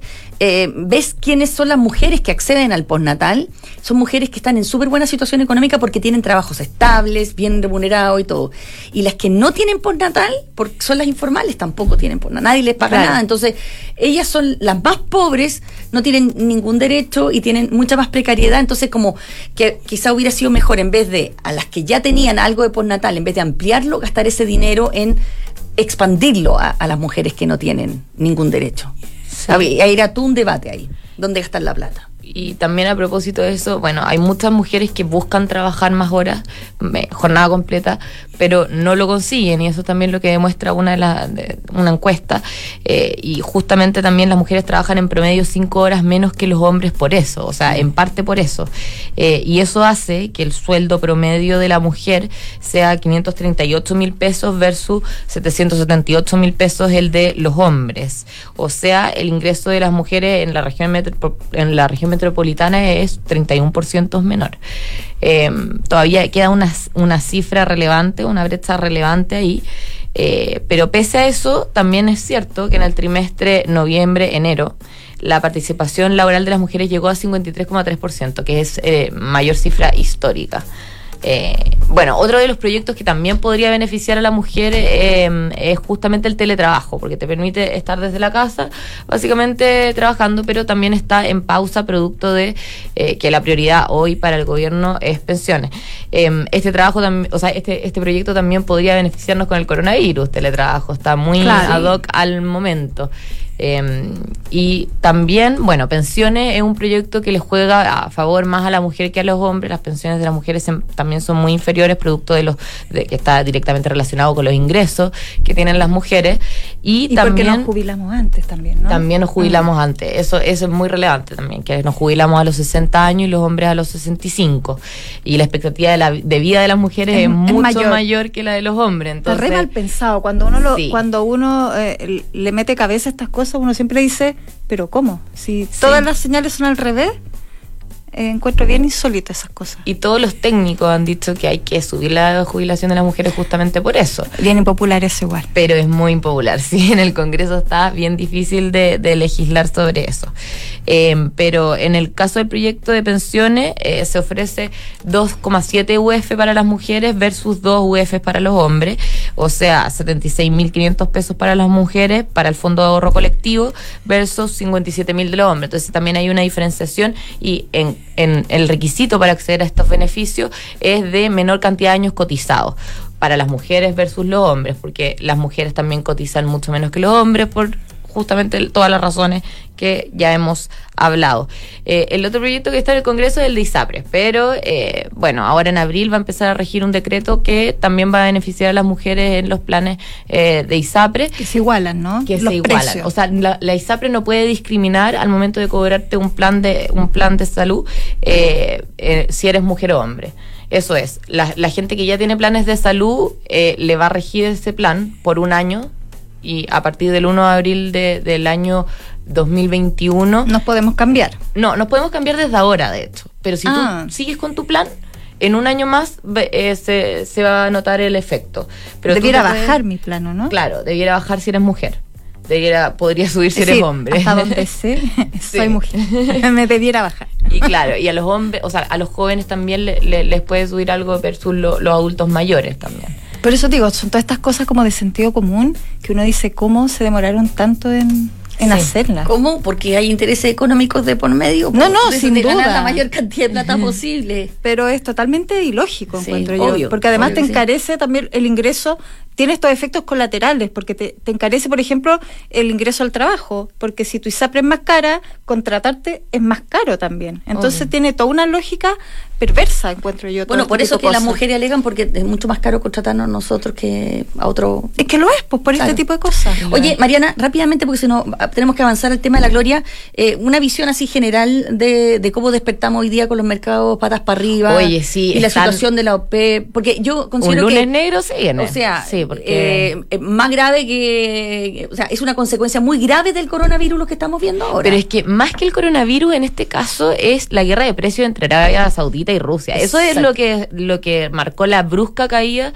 quiénes son las mujeres que acceden al postnatal, son mujeres que están en súper buena situación económica porque tienen trabajos estables, bien remunerados y todo. Y las que no tienen postnatal, porque son las informales, tampoco tienen postnatal, nadie les paga nada. Entonces, ellas son las más pobres, no tienen ningún derecho y tienen mucha más precariedad. Entonces, como que quizá hubiera sido mejor, en vez de a las que ya tenían algo de postnatal, en vez de ampliarlo, gastar ese dinero en expandirlo a las mujeres que no tienen ningún derecho. Sí. Ahí era tú un debate ahí, ¿dónde gastar la plata? Y también a propósito de eso, bueno, hay muchas mujeres que buscan trabajar más horas, jornada completa, pero no lo consiguen, y eso también lo que demuestra una encuesta, y justamente también las mujeres trabajan en promedio 5 horas menos que los hombres por eso, o sea, en parte por eso, y eso hace que el sueldo promedio de la mujer sea 538.000 pesos versus 778.000 pesos el de los hombres. O sea, el ingreso de las mujeres en la región metropolitana es 31% menor. Todavía queda una cifra relevante, una brecha relevante ahí, pero pese a eso, también es cierto que en el trimestre noviembre-enero la participación laboral de las mujeres llegó a 53,3%, que es mayor cifra histórica. Bueno, otro de los proyectos que también podría beneficiar a la mujer es justamente el teletrabajo, porque te permite estar desde la casa básicamente trabajando, pero también está en pausa producto de que la prioridad hoy para el gobierno es pensiones. Este proyecto también podría beneficiarnos con el coronavirus. Teletrabajo está muy ad hoc al momento. Y también, bueno, pensiones es un proyecto que le juega a favor más a la mujer que a los hombres. Las pensiones de las mujeres también son muy inferiores, producto de que está directamente relacionado con los ingresos que tienen las mujeres. Y también porque nos jubilamos antes también, ¿no? También nos jubilamos antes. Eso es muy relevante también, que nos jubilamos a los 60 años y los hombres a los 65. Y la expectativa de vida de las mujeres es mucho mayor que la de los hombres. Entonces, está re mal pensado. Cuando uno le mete cabeza a estas cosas, uno siempre dice, ¿pero cómo? Si todas las señales son al revés, encuentro bien insólito esas cosas. Y todos los técnicos han dicho que hay que subir la jubilación de las mujeres justamente por eso. Bien impopular es igual. Pero es muy impopular, sí, en el Congreso está bien difícil de legislar sobre eso. Pero en el caso del proyecto de pensiones, se ofrece 2,7 UF para las mujeres versus 2 UF para los hombres, o sea, 76.500 pesos para las mujeres para el Fondo de Ahorro Colectivo versus 57.000 de los hombres. Entonces también hay una diferenciación, y en el requisito para acceder a estos beneficios es de menor cantidad de años cotizados. para las mujeres versus los hombres, porque las mujeres también cotizan mucho menos que los hombres por justamente todas las razones que ya hemos hablado. El otro proyecto que está en el Congreso es el de ISAPRES, pero bueno, ahora en abril va a empezar a regir un decreto que también va a beneficiar a las mujeres en los planes de ISAPRES. Que se igualan, ¿no? Que los se igualan. precios. O sea, la ISAPRES no puede discriminar al momento de cobrarte un plan de salud si eres mujer o hombre. Eso es, la gente que ya tiene planes de salud le va a regir ese plan por un año, y a partir del 1 de abril del año 2021... ¿Nos podemos cambiar? No, nos podemos cambiar desde ahora, de hecho. Pero si tú sigues con tu plan, en un año más se va a notar el efecto. Pero debiera bajar mi plano, ¿no? Claro, debiera bajar si eres mujer. Podría subir si eres hombre. Hasta donde sé, soy mujer. Me debiera bajar. Y claro, y a los hombres, o sea, a los jóvenes también les puede subir algo versus los adultos mayores también. Por eso digo, son todas estas cosas como de sentido común que uno dice, ¿cómo se demoraron tanto en hacerlas? ¿Cómo? Porque hay intereses económicos de por medio. No, sin duda. Ganar la mayor cantidad de plata posible. Pero es totalmente ilógico, encuentro yo. Obvio, porque además obvio, te encarece también el ingreso, tiene estos efectos colaterales, porque te encarece, por ejemplo, el ingreso al trabajo, porque si tu ISAPRES es más cara, contratarte es más caro también. Entonces tiene toda una lógica perversa, encuentro yo. Bueno, por eso que las mujeres alegan, porque es mucho más caro contratarnos nosotros que a otro. Es que lo es, pues por este tipo de cosas. Oye, Mariana, rápidamente, porque si no tenemos que avanzar al tema de la Gloria, una visión así general de cómo despertamos hoy día con los mercados patas para arriba. Oye, sí, y la situación de la OPE, porque yo considero un lunes que negro se viene. O sea, sí, porque más grave que, o sea, es una consecuencia muy grave del coronavirus lo que estamos viendo ahora. Pero es que más que el coronavirus en este caso es la guerra de precios entre Arabia Saudita y Rusia. Eso es lo que marcó la brusca caída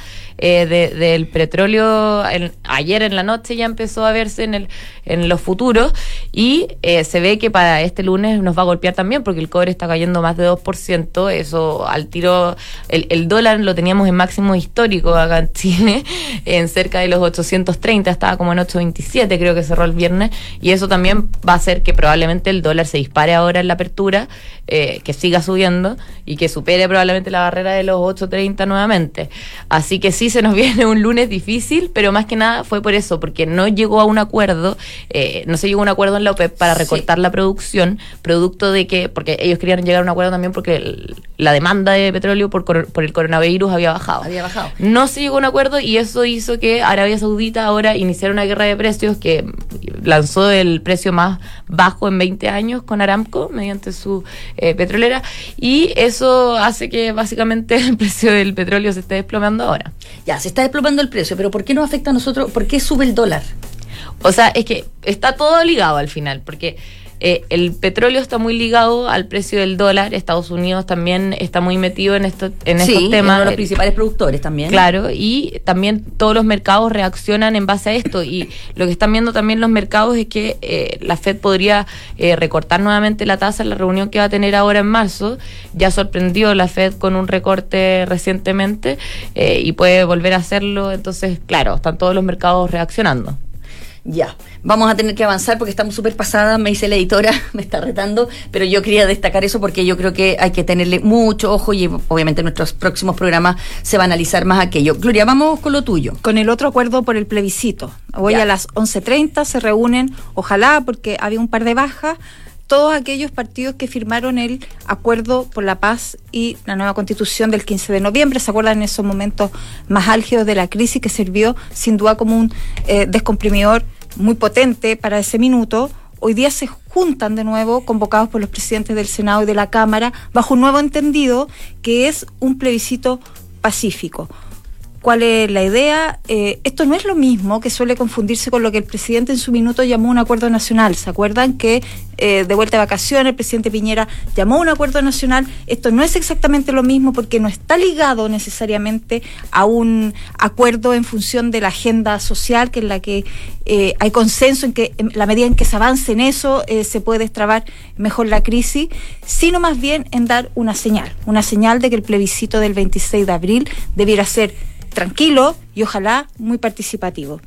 del petróleo. Ayer en la noche ya empezó a verse en los futuros, y se ve que para este lunes nos va a golpear también, porque el cobre está cayendo más de 2%. Eso al tiro, el dólar lo teníamos en máximo histórico acá en Chile, en cerca de los 830, estaba como en 827, creo que cerró el viernes, y eso también va a hacer que probablemente el dólar se dispare ahora en la apertura, que siga subiendo y que supere probablemente la barrera de los 8.30 nuevamente. Así que sí, se nos viene un lunes difícil, pero más que nada fue por eso, porque no llegó a un acuerdo, no se llegó a un acuerdo en la OPEP para recortar la producción, producto de que, porque ellos querían llegar a un acuerdo también porque la demanda de petróleo por el coronavirus había bajado. No se llegó a un acuerdo, y eso hizo que Arabia Saudita ahora iniciara una guerra de precios que lanzó el precio más bajo en 20 años con Aramco mediante su petrolera, y eso hace que básicamente el precio del petróleo se esté desplomando ahora. Ya, se está desplomando el precio, pero ¿por qué nos afecta a nosotros? ¿Por qué sube el dólar? O sea, es que está todo ligado al final, porque el petróleo está muy ligado al precio del dólar. Estados Unidos también está muy metido en estos temas. Sí, uno de los principales productores también. Claro, y también todos los mercados reaccionan en base a esto, y lo que están viendo también los mercados es que la Fed podría recortar nuevamente la tasa en la reunión que va a tener ahora en marzo. Ya sorprendió la Fed con un recorte recientemente, y puede volver a hacerlo. Entonces, claro, están todos los mercados reaccionando. Ya, vamos a tener que avanzar porque estamos súper pasadas, me dice la editora, me está retando, pero yo quería destacar eso porque yo creo que hay que tenerle mucho ojo, y obviamente en nuestros próximos programas se va a analizar más aquello. Gloria, vamos con lo tuyo. Con el otro acuerdo por el plebiscito. Hoy a las 11:30 se reúnen, ojalá, porque había un par de bajas, todos aquellos partidos que firmaron el acuerdo por la paz y la nueva constitución del 15 de noviembre. ¿Se acuerdan en esos momentos más álgidos de la crisis, que sirvió sin duda como un descomprimidor muy potente para ese minuto? Hoy día se juntan de nuevo, convocados por los presidentes del Senado y de la Cámara, bajo un nuevo entendido que es un plebiscito pacífico. ¿Cuál es la idea? Esto no es lo mismo, que suele confundirse con lo que el presidente en su minuto llamó un acuerdo nacional. ¿Se acuerdan que de vuelta de vacaciones el presidente Piñera llamó un acuerdo nacional? Esto no es exactamente lo mismo, porque no está ligado necesariamente a un acuerdo en función de la agenda social, que es la que hay consenso en que en la medida en que se avance en eso se puede destrabar mejor la crisis, sino más bien en dar una señal de que el plebiscito del 26 de abril debiera ser tranquilo y ojalá muy participativo.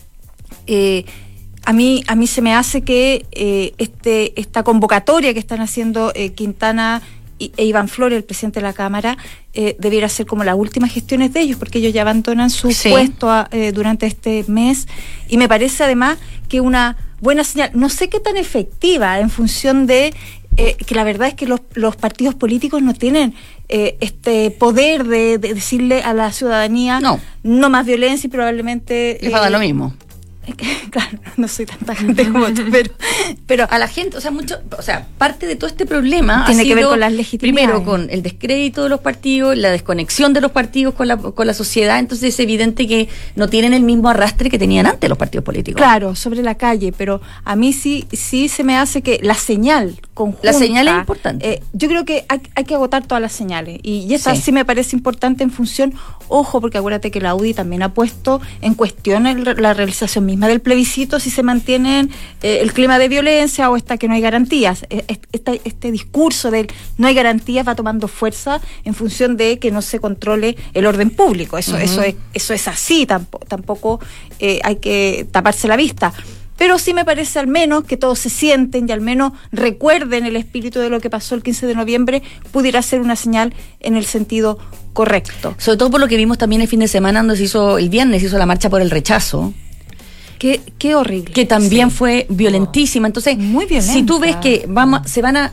A mí se me hace que esta convocatoria que están haciendo Quintana e Iván Flores, el presidente de la Cámara, debiera ser como las últimas gestiones de ellos, porque ellos ya abandonan su puesto durante este mes, y me parece además que una buena señal, no sé qué tan efectiva, en función de que la verdad es que los partidos políticos no tienen este poder de decirle a la ciudadanía no más violencia, y probablemente les va a dar lo mismo. Claro, no soy tanta gente como tú, pero a la gente, parte de todo este problema tiene que ver con las legitimidades. Primero con el descrédito de los partidos, la desconexión de los partidos con la sociedad. Entonces es evidente que no tienen el mismo arrastre que tenían antes los partidos políticos. Claro, sobre la calle, pero a mí sí se me hace que la señal conjunta, la señal es importante. Yo creo que hay que agotar todas las señales, y esa sí me parece importante en función, ojo, porque acuérdate que la UDI también ha puesto en cuestión la realización misma del plebiscito, si se mantiene el clima de violencia o que no hay garantías. Este discurso del no hay garantías va tomando fuerza en función de que no se controle el orden público. Eso es así, tampoco hay que taparse la vista. Pero sí me parece al menos que todos se sienten y al menos recuerden el espíritu de lo que pasó el 15 de noviembre, pudiera ser una señal en el sentido correcto. Sobre todo por lo que vimos también el fin de semana, donde el viernes se hizo la marcha por el rechazo. Qué horrible. Que también fue violentísima. Entonces, muy violenta. Si tú ves que vamos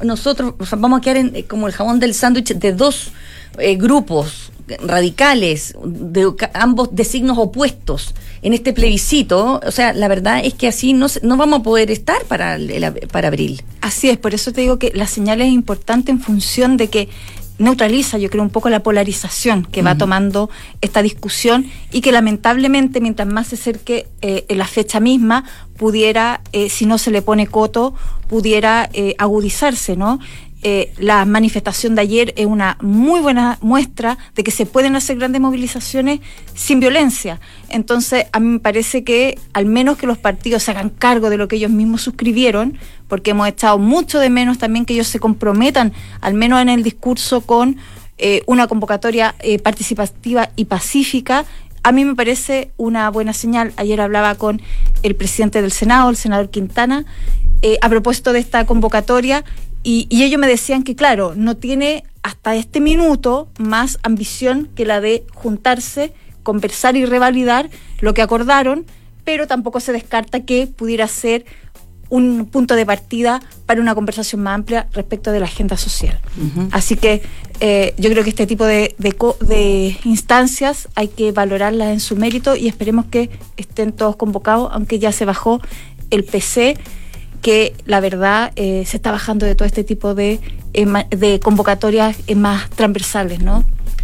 a quedar como el jabón del sándwich de dos grupos radicales, de ambos de signos opuestos, en este plebiscito, la verdad es que así no vamos a poder estar para abril. Así es, por eso te digo que la señal es importante en función de que neutraliza, yo creo, un poco la polarización que va tomando esta discusión, y que lamentablemente mientras más se acerque la fecha misma, pudiera, si no se le pone coto, pudiera agudizarse, ¿no? La manifestación de ayer es una muy buena muestra de que se pueden hacer grandes movilizaciones sin violencia. Entonces, a mí me parece que al menos que los partidos se hagan cargo de lo que ellos mismos suscribieron, porque hemos echado mucho de menos también que ellos se comprometan, al menos en el discurso, con una convocatoria participativa y pacífica. A mí me parece una buena señal. Ayer hablaba con el presidente del Senado, el senador Quintana, a propósito de esta convocatoria, y ellos me decían que, claro, no tiene hasta este minuto más ambición que la de juntarse, conversar y revalidar lo que acordaron, pero tampoco se descarta que pudiera ser un punto de partida para una conversación más amplia respecto de la agenda social. Así que yo creo que este tipo de instancias hay que valorarlas en su mérito, y esperemos que estén todos convocados, aunque ya se bajó el PC, que la verdad se está bajando de todo este tipo de convocatorias más transversales, ¿no?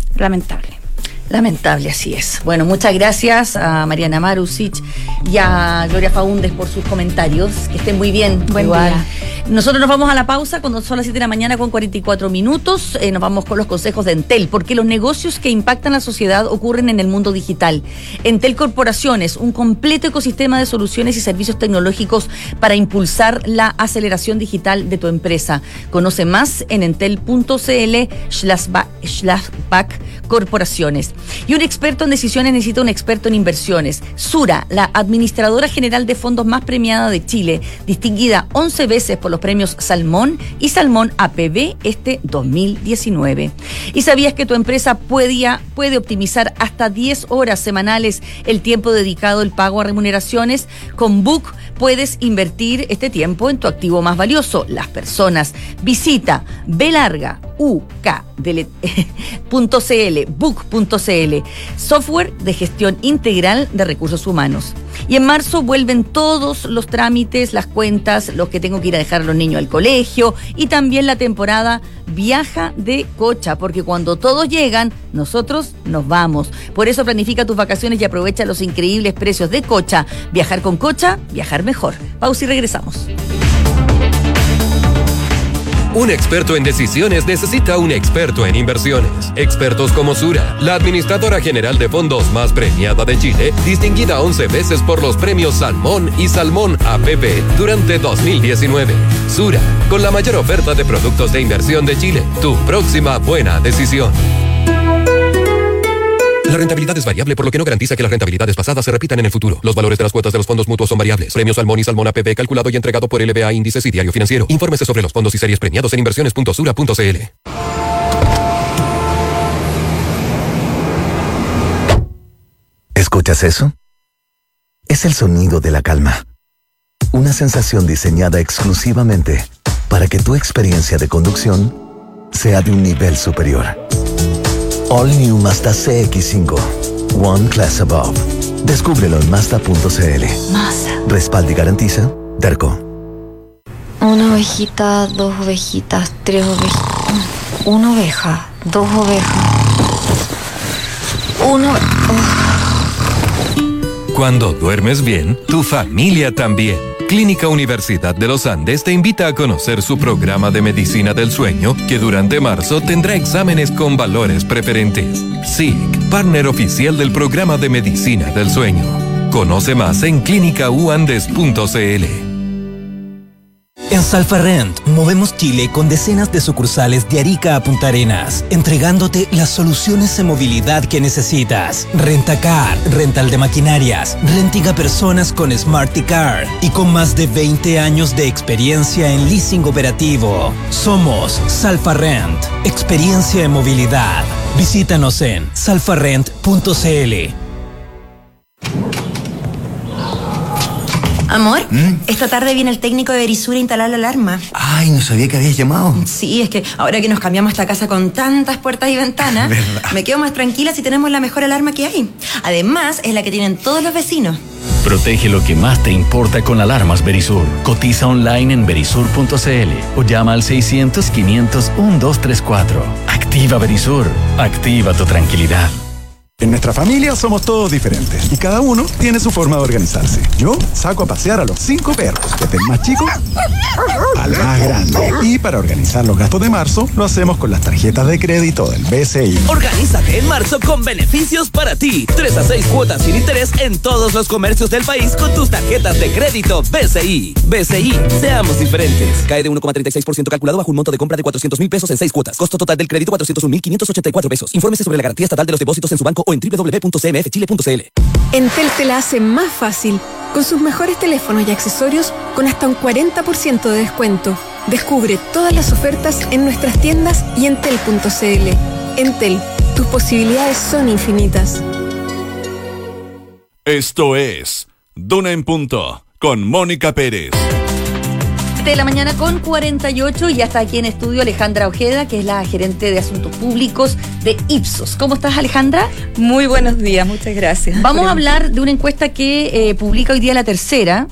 Lamentable, así es. Bueno, muchas gracias a Mariana Marusic y a Gloria Faúndez por sus comentarios. Que estén muy bien. Buen día. Nosotros nos vamos a la pausa cuando son las 7 de la mañana con 44 minutos. Nos vamos con los consejos de Entel, porque los negocios que impactan a la sociedad ocurren en el mundo digital. Entel Corporaciones, un completo ecosistema de soluciones y servicios tecnológicos para impulsar la aceleración digital de tu empresa. Conoce más en entel.cl/corporaciones. Y un experto en decisiones necesita un experto en inversiones. Sura, la administradora general de fondos más premiada de Chile, distinguida 11 veces por los premios Salmón y Salmón APB 2019. ¿Y sabías que tu empresa puede optimizar hasta 10 horas semanales el tiempo dedicado al pago a remuneraciones? Con Book puedes invertir este tiempo en tu activo más valioso, las personas. Visita book.cl, software de gestión integral de recursos humanos. Y en marzo vuelven todos los trámites, las cuentas, los que tengo que ir a dejar a los niños al colegio, y también la temporada Viaja de Cocha, porque cuando todos llegan, nosotros nos vamos. Por eso planifica tus vacaciones y aprovecha los increíbles precios de Cocha. Viajar con Cocha, viajar mejor. Pausa y regresamos. Un experto en decisiones necesita un experto en inversiones. Expertos como Sura, la administradora general de fondos más premiada de Chile, distinguida 11 veces por los premios Salmón y Salmón APB durante 2019. Sura, con la mayor oferta de productos de inversión de Chile, tu próxima buena decisión. La rentabilidad es variable, por lo que no garantiza que las rentabilidades pasadas se repitan en el futuro. Los valores de las cuotas de los fondos mutuos son variables. Premios Salmón y Salmón APB calculado y entregado por LBA Índices y Diario Financiero. Infórmese sobre los fondos y series premiados en inversiones.sura.cl. ¿Escuchas eso? Es el sonido de la calma. Una sensación diseñada exclusivamente para que tu experiencia de conducción sea de un nivel superior. All New Mazda CX-5. One Class Above. Descúbrelo en Mazda.cl. Mazda. Respalda y garantiza Derco. Una ovejita, dos ovejitas, tres ovejitas. Una oveja, dos ovejas. Cuando duermes bien, tu familia también. Clínica Universidad de los Andes te invita a conocer su programa de medicina del sueño, que durante marzo tendrá exámenes con valores preferentes. SIC, partner oficial del programa de medicina del sueño. Conoce más en clínicauandes.cl. En Salfarrent movemos Chile con decenas de sucursales de Arica a Punta Arenas, entregándote las soluciones de movilidad que necesitas. Rentacar, rental de maquinarias, rentiga personas con Smarticar y con más de 20 años de experiencia en leasing operativo. Somos Salfarrent, experiencia en movilidad. Visítanos en salfarrent.cl. Amor, esta tarde viene el técnico de Verisur a instalar la alarma. Ay, no sabía que habías llamado. Sí, es que ahora que nos cambiamos esta casa con tantas puertas y ventanas, me quedo más tranquila si tenemos la mejor alarma que hay. Además, es la que tienen todos los vecinos. Protege lo que más te importa con alarmas Verisur. Cotiza online en verisur.cl o llama al 600-500-1234. Activa Verisur. Activa tu tranquilidad. En nuestra familia somos todos diferentes y cada uno tiene su forma de organizarse. Yo saco a pasear a los 5 perros, desde el más chico al más grande. Y para organizar los gastos de marzo, lo hacemos con las tarjetas de crédito del BCI. Organízate en marzo con beneficios para ti. 3 a 6 cuotas sin interés en todos los comercios del país con tus tarjetas de crédito BCI. BCI, seamos diferentes. Cae de 1,36% calculado bajo un monto de compra de 400,000 pesos en 6 cuotas. Costo total del crédito 401,584 pesos. Infórmese sobre la garantía estatal de los depósitos en su banco o en www.cmfchile.cl. Entel te la hace más fácil, con sus mejores teléfonos y accesorios con hasta un 40% de descuento. Descubre todas las ofertas en nuestras tiendas y en entel.cl. Entel, tus posibilidades son infinitas. Esto es Duna en Punto con Mónica Pérez. De la mañana con 48 y ya está aquí en estudio Alejandra Ojeda, que es la gerente de Asuntos Públicos de Ipsos. ¿Cómo estás, Alejandra? Muy buenos días, muchas gracias. Vamos a hablar de una encuesta que publica hoy día La Tercera,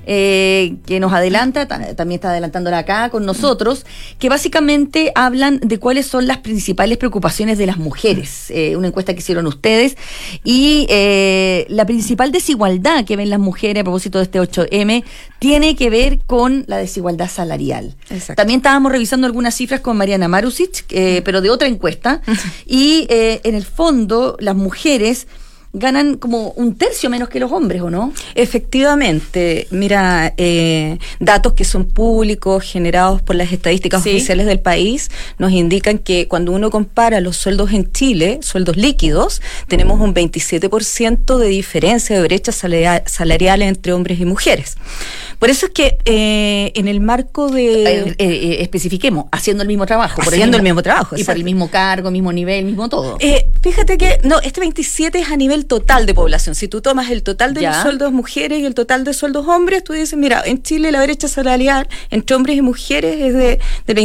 que nos adelanta, también está adelantándola acá con nosotros, que básicamente hablan de cuáles son las principales preocupaciones de las mujeres. Una encuesta que hicieron ustedes y la principal desigualdad que ven las mujeres a propósito de este 8M tiene que ver con la desigualdad salarial. Exacto. También estábamos revisando algunas cifras con Mariana Marusic, pero de otra encuesta, y en el fondo las mujeres ganan como un tercio menos que los hombres, ¿o no? Efectivamente. Mira, datos que son públicos, generados por las estadísticas oficiales del país, nos indican que cuando uno compara los sueldos en Chile, sueldos líquidos, tenemos un 27% de diferencia de brecha salarial entre hombres y mujeres. Por eso es que en el marco de... especifiquemos, haciendo el mismo trabajo. Haciendo el mismo trabajo, y por el mismo cargo, mismo nivel, mismo todo. Fíjate que, no, este 27 es a nivel total de población. Si tú tomas el total de los sueldos mujeres y el total de sueldos hombres, tú dices, mira, en Chile la brecha salarial entre hombres y mujeres es del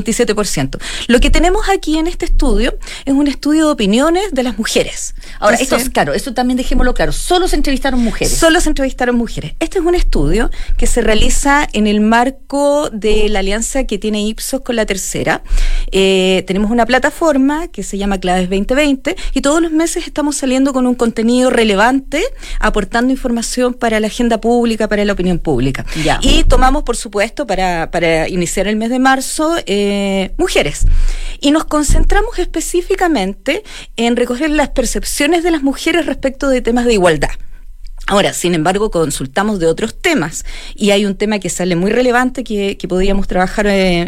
27%. Lo que tenemos aquí en este estudio es un estudio de opiniones de las mujeres. Ahora, esto es claro, eso también dejémoslo claro, solo se entrevistaron mujeres. Solo se entrevistaron mujeres. Este es un estudio que se realiza en el marco de la alianza que tiene Ipsos con La Tercera. Tenemos una plataforma que se llama Claves 2020 y todos los meses estamos saliendo con un contenido relevante, aportando información para la agenda pública, para la opinión pública. Y tomamos, por supuesto, para iniciar el mes de marzo, mujeres. Y nos concentramos específicamente en recoger las percepciones de las mujeres respecto de temas de igualdad. Ahora, sin embargo, consultamos de otros temas y hay un tema que sale muy relevante que podríamos trabajar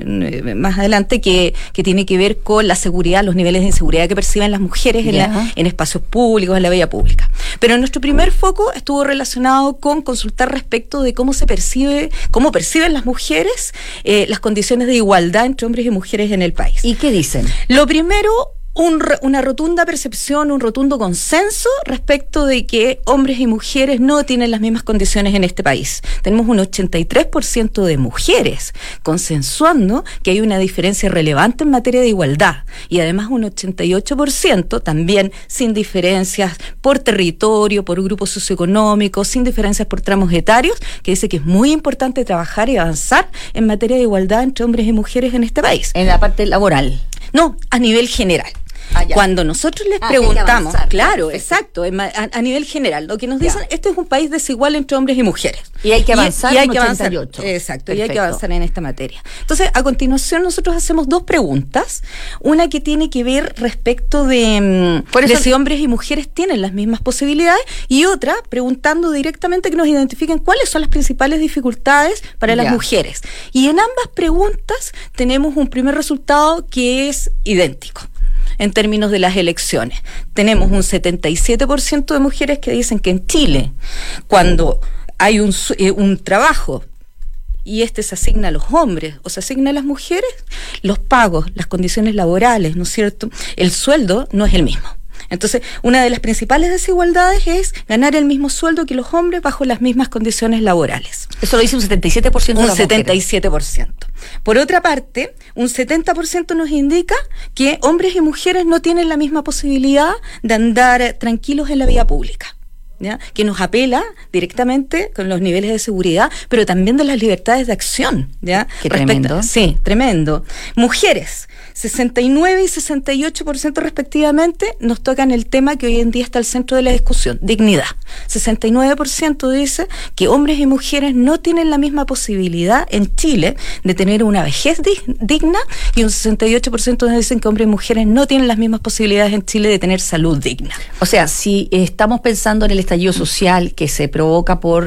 más adelante que tiene que ver con la seguridad, los niveles de inseguridad que perciben las mujeres en espacios públicos, en la vía pública. Pero nuestro primer foco estuvo relacionado con consultar respecto de cómo perciben las mujeres las condiciones de igualdad entre hombres y mujeres en el país. ¿Y qué dicen? Lo primero, una rotunda percepción, un rotundo consenso respecto de que hombres y mujeres no tienen las mismas condiciones en este país. Tenemos un 83% de mujeres consensuando que hay una diferencia relevante en materia de igualdad, y además un 88% también sin diferencias por territorio, por grupos socioeconómicos, sin diferencias por tramos etarios, que dice que es muy importante trabajar y avanzar en materia de igualdad entre hombres y mujeres en este país. En la parte laboral. No, a nivel general. Cuando nosotros les preguntamos, claro, exacto, a nivel general, lo que nos dicen, este es un país desigual entre hombres y mujeres. Y hay que avanzar, y hay que avanzar. Exacto, perfecto. Y hay que avanzar en esta materia. Entonces, a continuación, nosotros hacemos 2 preguntas. Una que tiene que ver respecto de si hombres y mujeres tienen las mismas posibilidades, y otra preguntando directamente que nos identifiquen cuáles son las principales dificultades para las mujeres. Y en ambas preguntas tenemos un primer resultado que es idéntico. En términos de las elecciones, tenemos un 77% de mujeres que dicen que en Chile, cuando hay un trabajo y se asigna a los hombres o se asigna a las mujeres, los pagos, las condiciones laborales, ¿no es cierto?, el sueldo no es el mismo. Entonces, una de las principales desigualdades es ganar el mismo sueldo que los hombres bajo las mismas condiciones laborales. Eso lo dice un 77% de las mujeres. Un 77%. Por otra parte, un 70% nos indica que hombres y mujeres no tienen la misma posibilidad de andar tranquilos en la vía pública, ¿ya? Que nos apela directamente con los niveles de seguridad, pero también de las libertades de acción, ¿ya? Qué tremendo. Sí, tremendo. Mujeres, 69 y 68% respectivamente, nos tocan el tema que hoy en día está al centro de la discusión, dignidad. 69% dice que hombres y mujeres no tienen la misma posibilidad en Chile de tener una vejez digna, y un 68% nos dicen que hombres y mujeres no tienen las mismas posibilidades en Chile de tener salud digna. O sea, si estamos pensando en el estallido social que se provoca por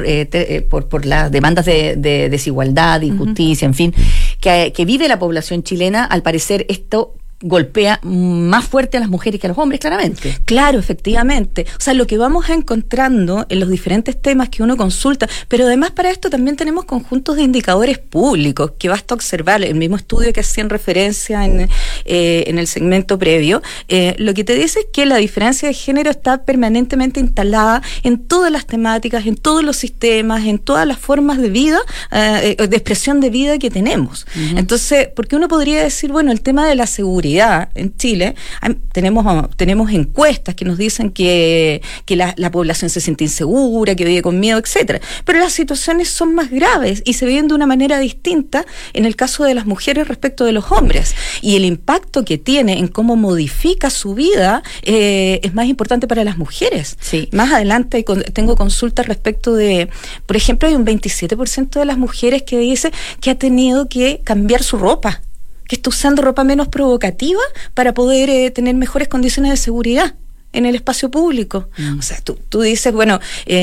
las demandas de desigualdad, de injusticia, en fin, que vive la población chilena, al parecer esto golpea más fuerte a las mujeres que a los hombres, claramente. Claro, efectivamente. O sea, lo que vamos encontrando en los diferentes temas que uno consulta, pero además para esto también tenemos conjuntos de indicadores públicos que basta observar. El mismo estudio que hacían referencia en el segmento previo, lo que te dice es que la diferencia de género está permanentemente instalada en todas las temáticas, en todos los sistemas, en todas las formas de vida, de expresión de vida que tenemos. Entonces, porque uno podría decir, bueno, el tema de la seguridad en Chile, tenemos encuestas que nos dicen que la población se siente insegura, que vive con miedo, etcétera. Pero las situaciones son más graves y se viven de una manera distinta en el caso de las mujeres respecto de los hombres. Y el impacto que tiene en cómo modifica su vida es más importante para las mujeres. Sí. Más adelante tengo consultas respecto de, por ejemplo, hay un 27% de las mujeres que dice que ha tenido que cambiar su ropa, que está usando ropa menos provocativa para poder tener mejores condiciones de seguridad en el espacio público. O sea, tú dices, bueno,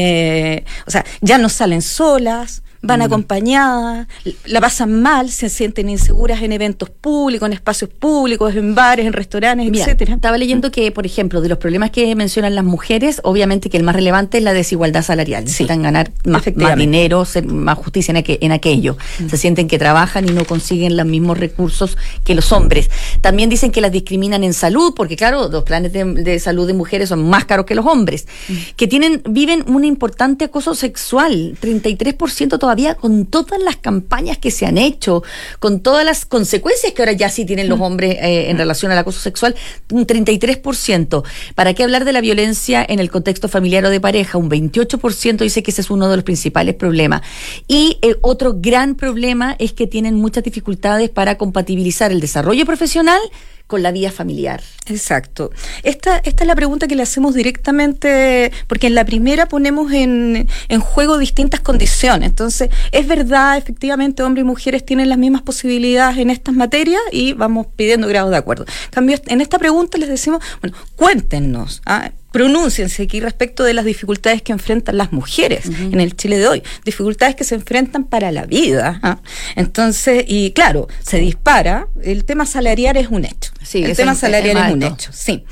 o sea, ya no salen solas, van acompañadas, la pasan mal, se sienten inseguras en eventos públicos, en espacios públicos, en bares, en restaurantes, etcétera. Estaba leyendo que, por ejemplo, de los problemas que mencionan las mujeres, obviamente que el más relevante es la desigualdad salarial. Necesitan ganar más dinero, ser más justicia en aquello. Se sienten que trabajan y no consiguen los mismos recursos que los hombres. También dicen que las discriminan en salud, porque claro, los planes de salud de mujeres son más caros que los hombres. Que viven un importante acoso sexual, 33% todavía, con todas las campañas que se han hecho, con todas las consecuencias que ahora ya sí tienen los hombres en relación al acoso sexual, un 33%. ¿Para qué hablar de la violencia en el contexto familiar o de pareja? Un 28% dice que ese es uno de los principales problemas. Y otro gran problema es que tienen muchas dificultades para compatibilizar el desarrollo profesional con la vida familiar. Exacto. Esta es la pregunta que le hacemos directamente, porque en la primera ponemos en juego distintas condiciones. Entonces, es verdad, efectivamente, hombres y mujeres tienen las mismas posibilidades en estas materias y vamos pidiendo grados de acuerdo. En cambio, en esta pregunta les decimos, bueno, cuéntenos, pronúnciense aquí respecto de las dificultades que enfrentan las mujeres en el Chile de hoy, dificultades que se enfrentan para la vida. Entonces, y claro, se dispara, el tema salarial es un hecho. Sí, el tema salarial es un hecho, sí.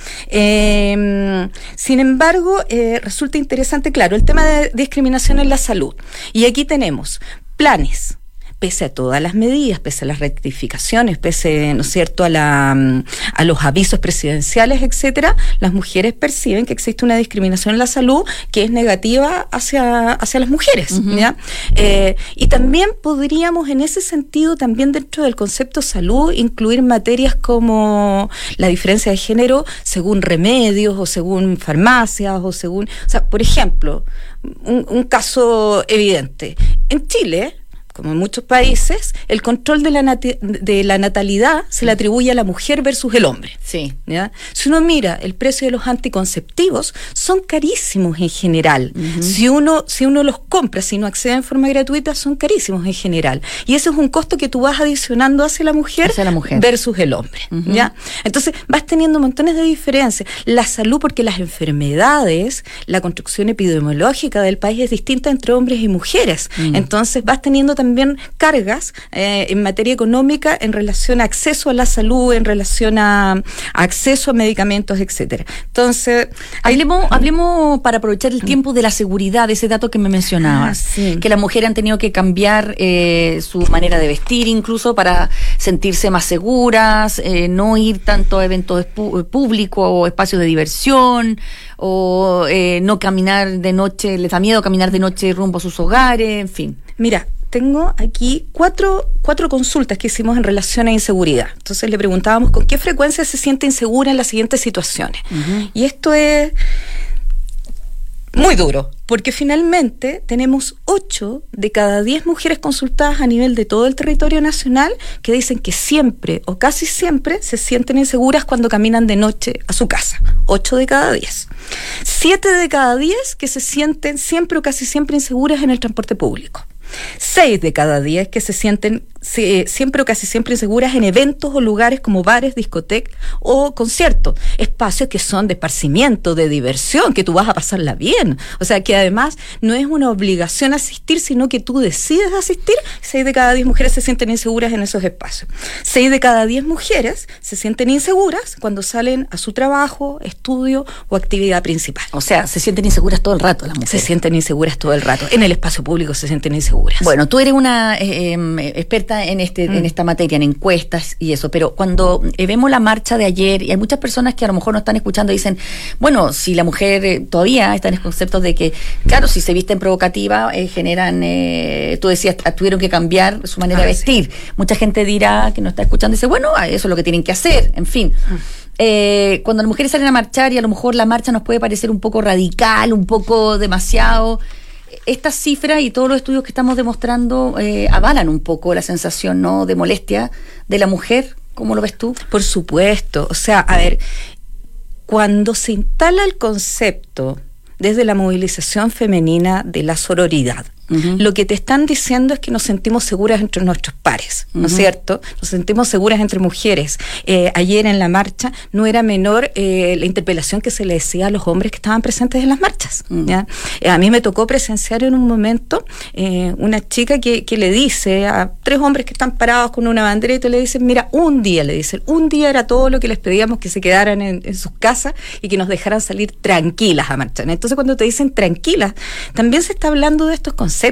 Sin embargo, resulta interesante, claro, el tema de discriminación en la salud. Y aquí tenemos planes pese a todas las medidas, pese a las rectificaciones, pese, ¿no es cierto?, a los avisos presidenciales, etcétera, las mujeres perciben que existe una discriminación en la salud que es negativa hacia las mujeres, ¿ya? Y también podríamos, en ese sentido, también dentro del concepto salud, incluir materias como la diferencia de género según remedios o según farmacias o según... O sea, por ejemplo, un caso evidente. En Chile, como en muchos países, el control de la natalidad se le atribuye a la mujer versus el hombre. Sí. ¿Ya? Si uno mira el precio de los anticonceptivos, son carísimos en general. Si uno los compra, si no accede en forma gratuita, son carísimos en general. Y ese es un costo que tú vas adicionando hacia la mujer versus el hombre. ¿Ya? Entonces vas teniendo montones de diferencias. La salud, porque las enfermedades, la construcción epidemiológica del país es distinta entre hombres y mujeres. Entonces vas teniendo también cargas en materia económica en relación a acceso a la salud, en relación a acceso a medicamentos, etcétera. Entonces, hablemos para aprovechar el tiempo de la seguridad, de ese dato que me mencionabas, que las mujeres han tenido que cambiar su manera de vestir incluso para sentirse más seguras, no ir tanto a eventos públicos o espacios de diversión, o no caminar de noche, les da miedo caminar de noche rumbo a sus hogares, en fin. Mira, tengo aquí cuatro consultas que hicimos en relación a inseguridad. Entonces le preguntábamos con qué frecuencia se siente insegura en las siguientes situaciones. Y esto es muy duro, porque finalmente tenemos 8 de cada 10 mujeres consultadas a nivel de todo el territorio nacional que dicen que siempre o casi siempre se sienten inseguras cuando caminan de noche a su casa. 8 de cada 10. 7 de cada 10 que se sienten siempre o casi siempre inseguras en el transporte público. 6 de cada 10 que se sienten siempre o casi siempre inseguras en eventos o lugares como bares, discotecas o conciertos, espacios que son de esparcimiento, de diversión, que tú vas a pasarla bien, o sea que además no es una obligación asistir, sino que tú decides asistir. 6 de cada 10 mujeres se sienten inseguras en esos espacios. 6 de cada 10 mujeres se sienten inseguras cuando salen a su trabajo, estudio o actividad principal. O sea, se sienten inseguras todo el rato las mujeres. Se sienten inseguras todo el rato, en el espacio público se sienten inseguras. Bueno, tú eres una experta en esta materia, en encuestas y eso, pero cuando vemos la marcha de ayer, y hay muchas personas que a lo mejor no están escuchando y dicen, bueno, si la mujer todavía está en el concepto de que, claro, si se visten provocativa, generan, tú decías, tuvieron que cambiar su manera de vestir. Mucha gente dirá que no está escuchando y dice, bueno, eso es lo que tienen que hacer, en fin. Cuando las mujeres salen a marchar y a lo mejor la marcha nos puede parecer un poco radical, un poco demasiado... Estas cifras y todos los estudios que estamos demostrando avalan un poco la sensación, ¿no?, de molestia de la mujer. ¿Cómo lo ves tú? Por supuesto. O sea, a ver, cuando se instala el concepto desde la movilización femenina de la sororidad, lo que te están diciendo es que nos sentimos seguras entre nuestros pares, ¿no es cierto? Nos sentimos seguras entre mujeres. Ayer en la marcha no era menor la interpelación que se le decía a los hombres que estaban presentes en las marchas, ¿ya? A mí me tocó presenciar en un momento una chica que le dice a 3 hombres que están parados con una banderita y le dicen, mira, un día era todo lo que les pedíamos, que se quedaran en sus casas y que nos dejaran salir tranquilas a marchar. Entonces cuando te dicen tranquilas, también se está hablando de estos conceptos.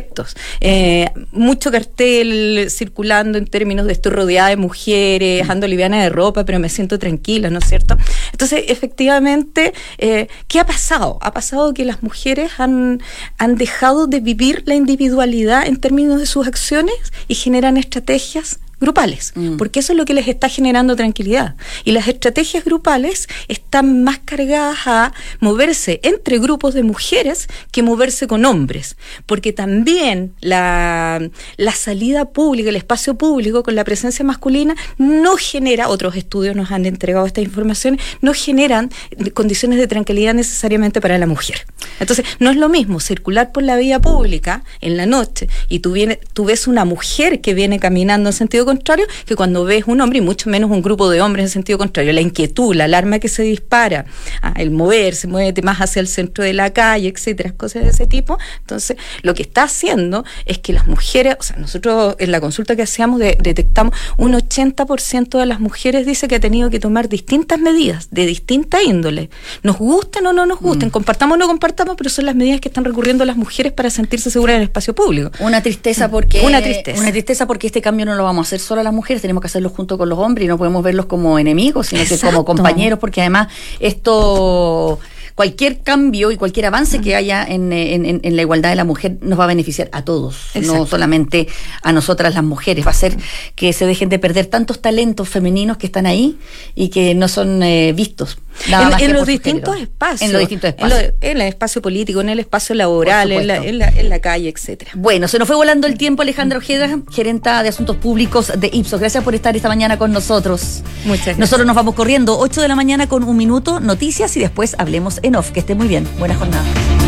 Mucho cartel circulando en términos de estoy rodeada de mujeres, ando liviana de ropa, pero me siento tranquila, ¿no es cierto? Entonces, efectivamente, ¿qué ha pasado? Ha pasado que las mujeres han dejado de vivir la individualidad en términos de sus acciones y generan estrategias grupales, porque eso es lo que les está generando tranquilidad. Y las estrategias grupales están más cargadas a moverse entre grupos de mujeres que moverse con hombres, porque también la salida pública, el espacio público con la presencia masculina no genera, otros estudios nos han entregado esta información, no generan condiciones de tranquilidad necesariamente para la mujer. Entonces, no es lo mismo circular por la vía pública en la noche y tú ves una mujer que viene caminando en sentido contrario que cuando ves un hombre, y mucho menos un grupo de hombres en sentido contrario. La inquietud, la alarma que se dispara, el moverse, muévete más hacia el centro de la calle, etcétera, cosas de ese tipo. Entonces, lo que está haciendo es que las mujeres, o sea, nosotros en la consulta que hacíamos detectamos un 80% de las mujeres dice que ha tenido que tomar distintas medidas, de distinta índole. Nos gusten o no nos gusten, compartamos o no compartamos, pero son las medidas que están recurriendo las mujeres para sentirse seguras en el espacio público. Una tristeza porque este cambio no lo vamos a hacer solo las mujeres, tenemos que hacerlo junto con los hombres y no podemos verlos como enemigos, sino que como compañeros, porque además cualquier cambio y cualquier avance que haya en la igualdad de la mujer nos va a beneficiar a todos, no solamente a nosotras las mujeres. Va a hacer que se dejen de perder tantos talentos femeninos que están ahí y que no son vistos. En los distintos espacios. En el espacio político, en el espacio laboral, en la calle, etcétera. Bueno, se nos fue volando el tiempo. Alejandra Ojeda, gerenta de Asuntos Públicos de Ipsos. Gracias por estar esta mañana con nosotros. Muchas gracias. Nosotros nos vamos corriendo, 8 de la mañana con 1 minuto, noticias y después hablemos en off. Que esté muy bien. Buena jornada.